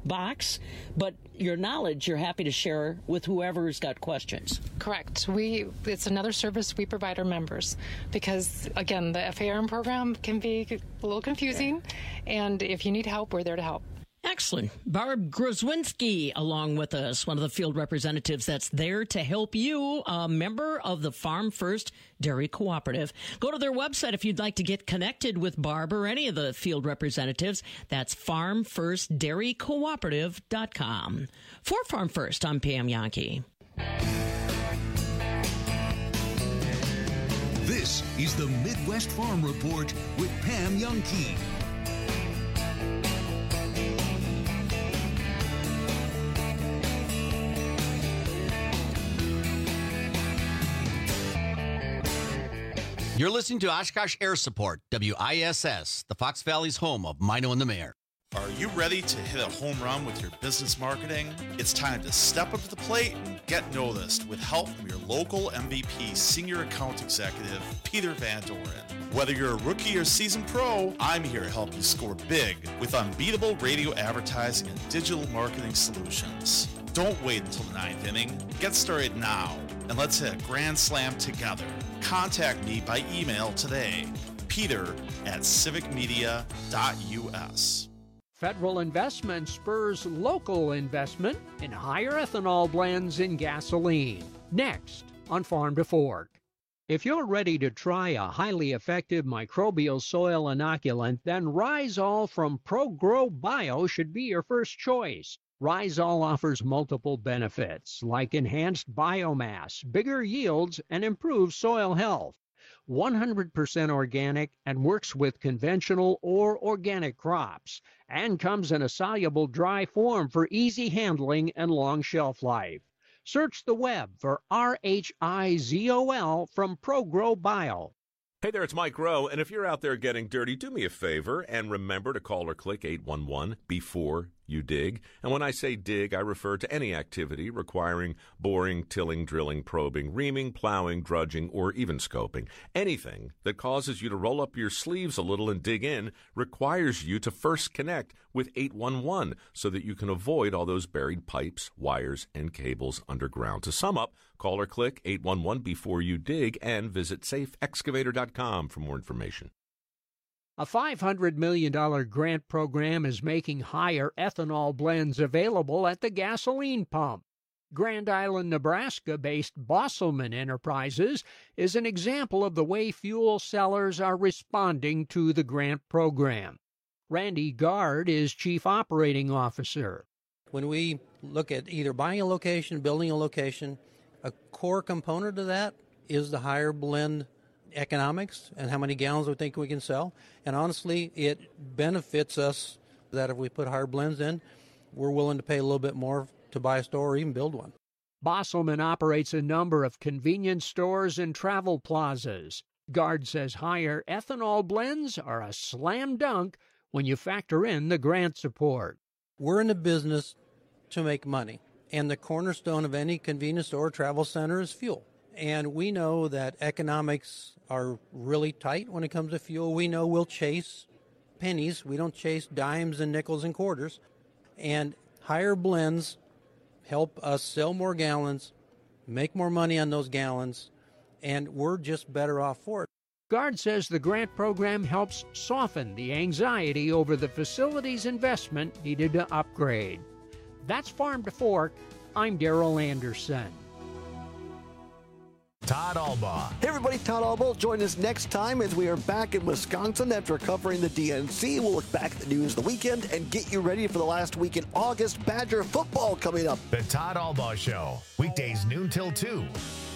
box, but your knowledge you're happy to share with whoever's got questions. Correct. We it's another service we provide our members because, again, the F A R M program can be a little confusing, and if you need help, we're there to help. Excellent. Barb Grozwinski along with us, one of the field representatives that's there to help you, a member of the Farm First Dairy Cooperative. Go to their website if you'd like to get connected with Barb or any of the field representatives. That's farm first dairy cooperative dot com. For Farm First, I'm Pam Yankee. This is the Midwest Farm Report with Pam Yankee. You're listening to Oshkosh Air Support, W I S S, the Fox Valley's home of Mino and the Mayor. Are you ready to hit a home run with your business marketing? It's time to step up to the plate and get noticed with help from your local M V P Senior Account Executive, Peter Van Doren. Whether you're a rookie or seasoned pro, I'm here to help you score big with unbeatable radio advertising and digital marketing solutions. Don't wait until the ninth inning. Get started now, and let's hit a grand slam together. Contact me by email today, peter at civic media dot U S. Federal investment spurs local investment in higher ethanol blends in gasoline. Next on Farm to Fork. If you're ready to try a highly effective microbial soil inoculant, then Rhizol from ProGrow Bio should be your first choice. Rhizol offers multiple benefits like enhanced biomass, bigger yields, and improved soil health. one hundred percent organic and works with conventional or organic crops, and comes in a soluble dry form for easy handling and long shelf life. Search the web for R H I Z O L from ProGrow Bio. Hey there, it's Mike Rowe, and if you're out there getting dirty, do me a favor and remember to call or click eight one one before you dig. And when I say dig, I refer to any activity requiring boring, tilling, drilling, probing, reaming, plowing, drudging, or even scoping. Anything that causes you to roll up your sleeves a little and dig in requires you to first connect with eight one one so that you can avoid all those buried pipes, wires, and cables underground. To sum up, call or click eight one one before you dig and visit safe excavator dot com for more information. A five hundred million dollars grant program is making higher ethanol blends available at the gasoline pump. Grand Island, Nebraska-based Bosselman Enterprises is an example of the way fuel sellers are responding to the grant program. Randy Gard is Chief Operating Officer. When we look at either buying a location, building a location, a core component of that is the higher blend economics and how many gallons we think we can sell. And honestly, it benefits us that if we put higher blends in, we're willing to pay a little bit more to buy a store or even build one. Bosselman operates a number of convenience stores and travel plazas. Gard says higher ethanol blends are a slam dunk when you factor in the grant support. We're in the business to make money, and the cornerstone of any convenience store or travel center is fuel. And we know that economics are really tight when it comes to fuel. We know we'll chase pennies. We don't chase dimes and nickels and quarters. And higher blends help us sell more gallons, make more money on those gallons, and we're just better off for it. Gard says the grant program helps soften the anxiety over the facility's investment needed to upgrade. That's Farm to Fork. I'm Darrell Anderson. Todd Albaugh. Hey everybody, Todd Albaugh. Join us next time as we are back in Wisconsin after covering the D N C. We'll look back at the news of the weekend and get you ready for the last week in August. Badger football coming up. The Todd Albaugh Show, weekdays noon till two.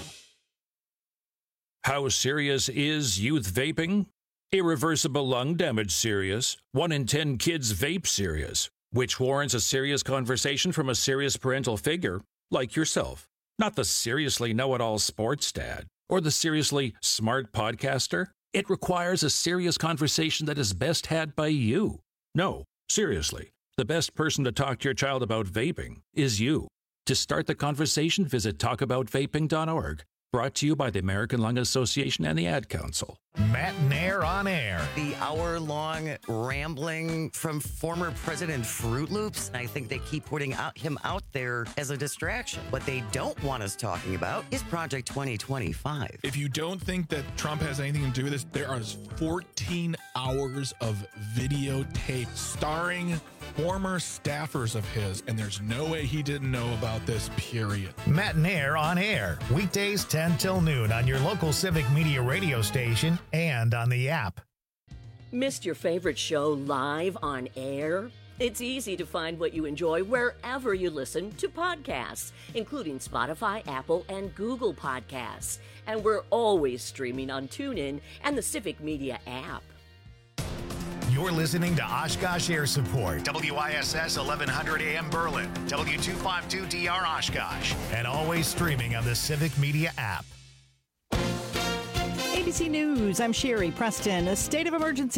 How serious is youth vaping? Irreversible lung damage serious. One in ten kids vape serious, which warrants a serious conversation from a serious parental figure like yourself. Not the seriously know-it-all sports dad or the seriously smart podcaster. It requires a serious conversation that is best had by you. No, seriously, the best person to talk to your child about vaping is you. To start the conversation, visit talk about vaping dot org. Brought to you by the American Lung Association and the Ad Council. Matt Nair on air. The hour-long rambling from former President Fruit Loops. I think they keep putting out, him out there as a distraction. What they don't want us talking about is Project twenty twenty-five. If you don't think that Trump has anything to do with this, there are fourteen hours of videotape starring former staffers of his, and there's no way he didn't know about this, period. Matt Nair on air. Weekdays ten till noon on your local Civic Media radio station and on the app. Missed your favorite show live on air? It's easy to find what you enjoy wherever you listen to podcasts, including Spotify, Apple, and Google Podcasts. And we're always streaming on TuneIn and the Civic Media app. You're listening to Oshkosh Air Support, W I S S eleven hundred A M Berlin, W two fifty-two D R Oshkosh, and always streaming on the Civic Media app. A B C News, I'm Sherry Preston. A state of emergency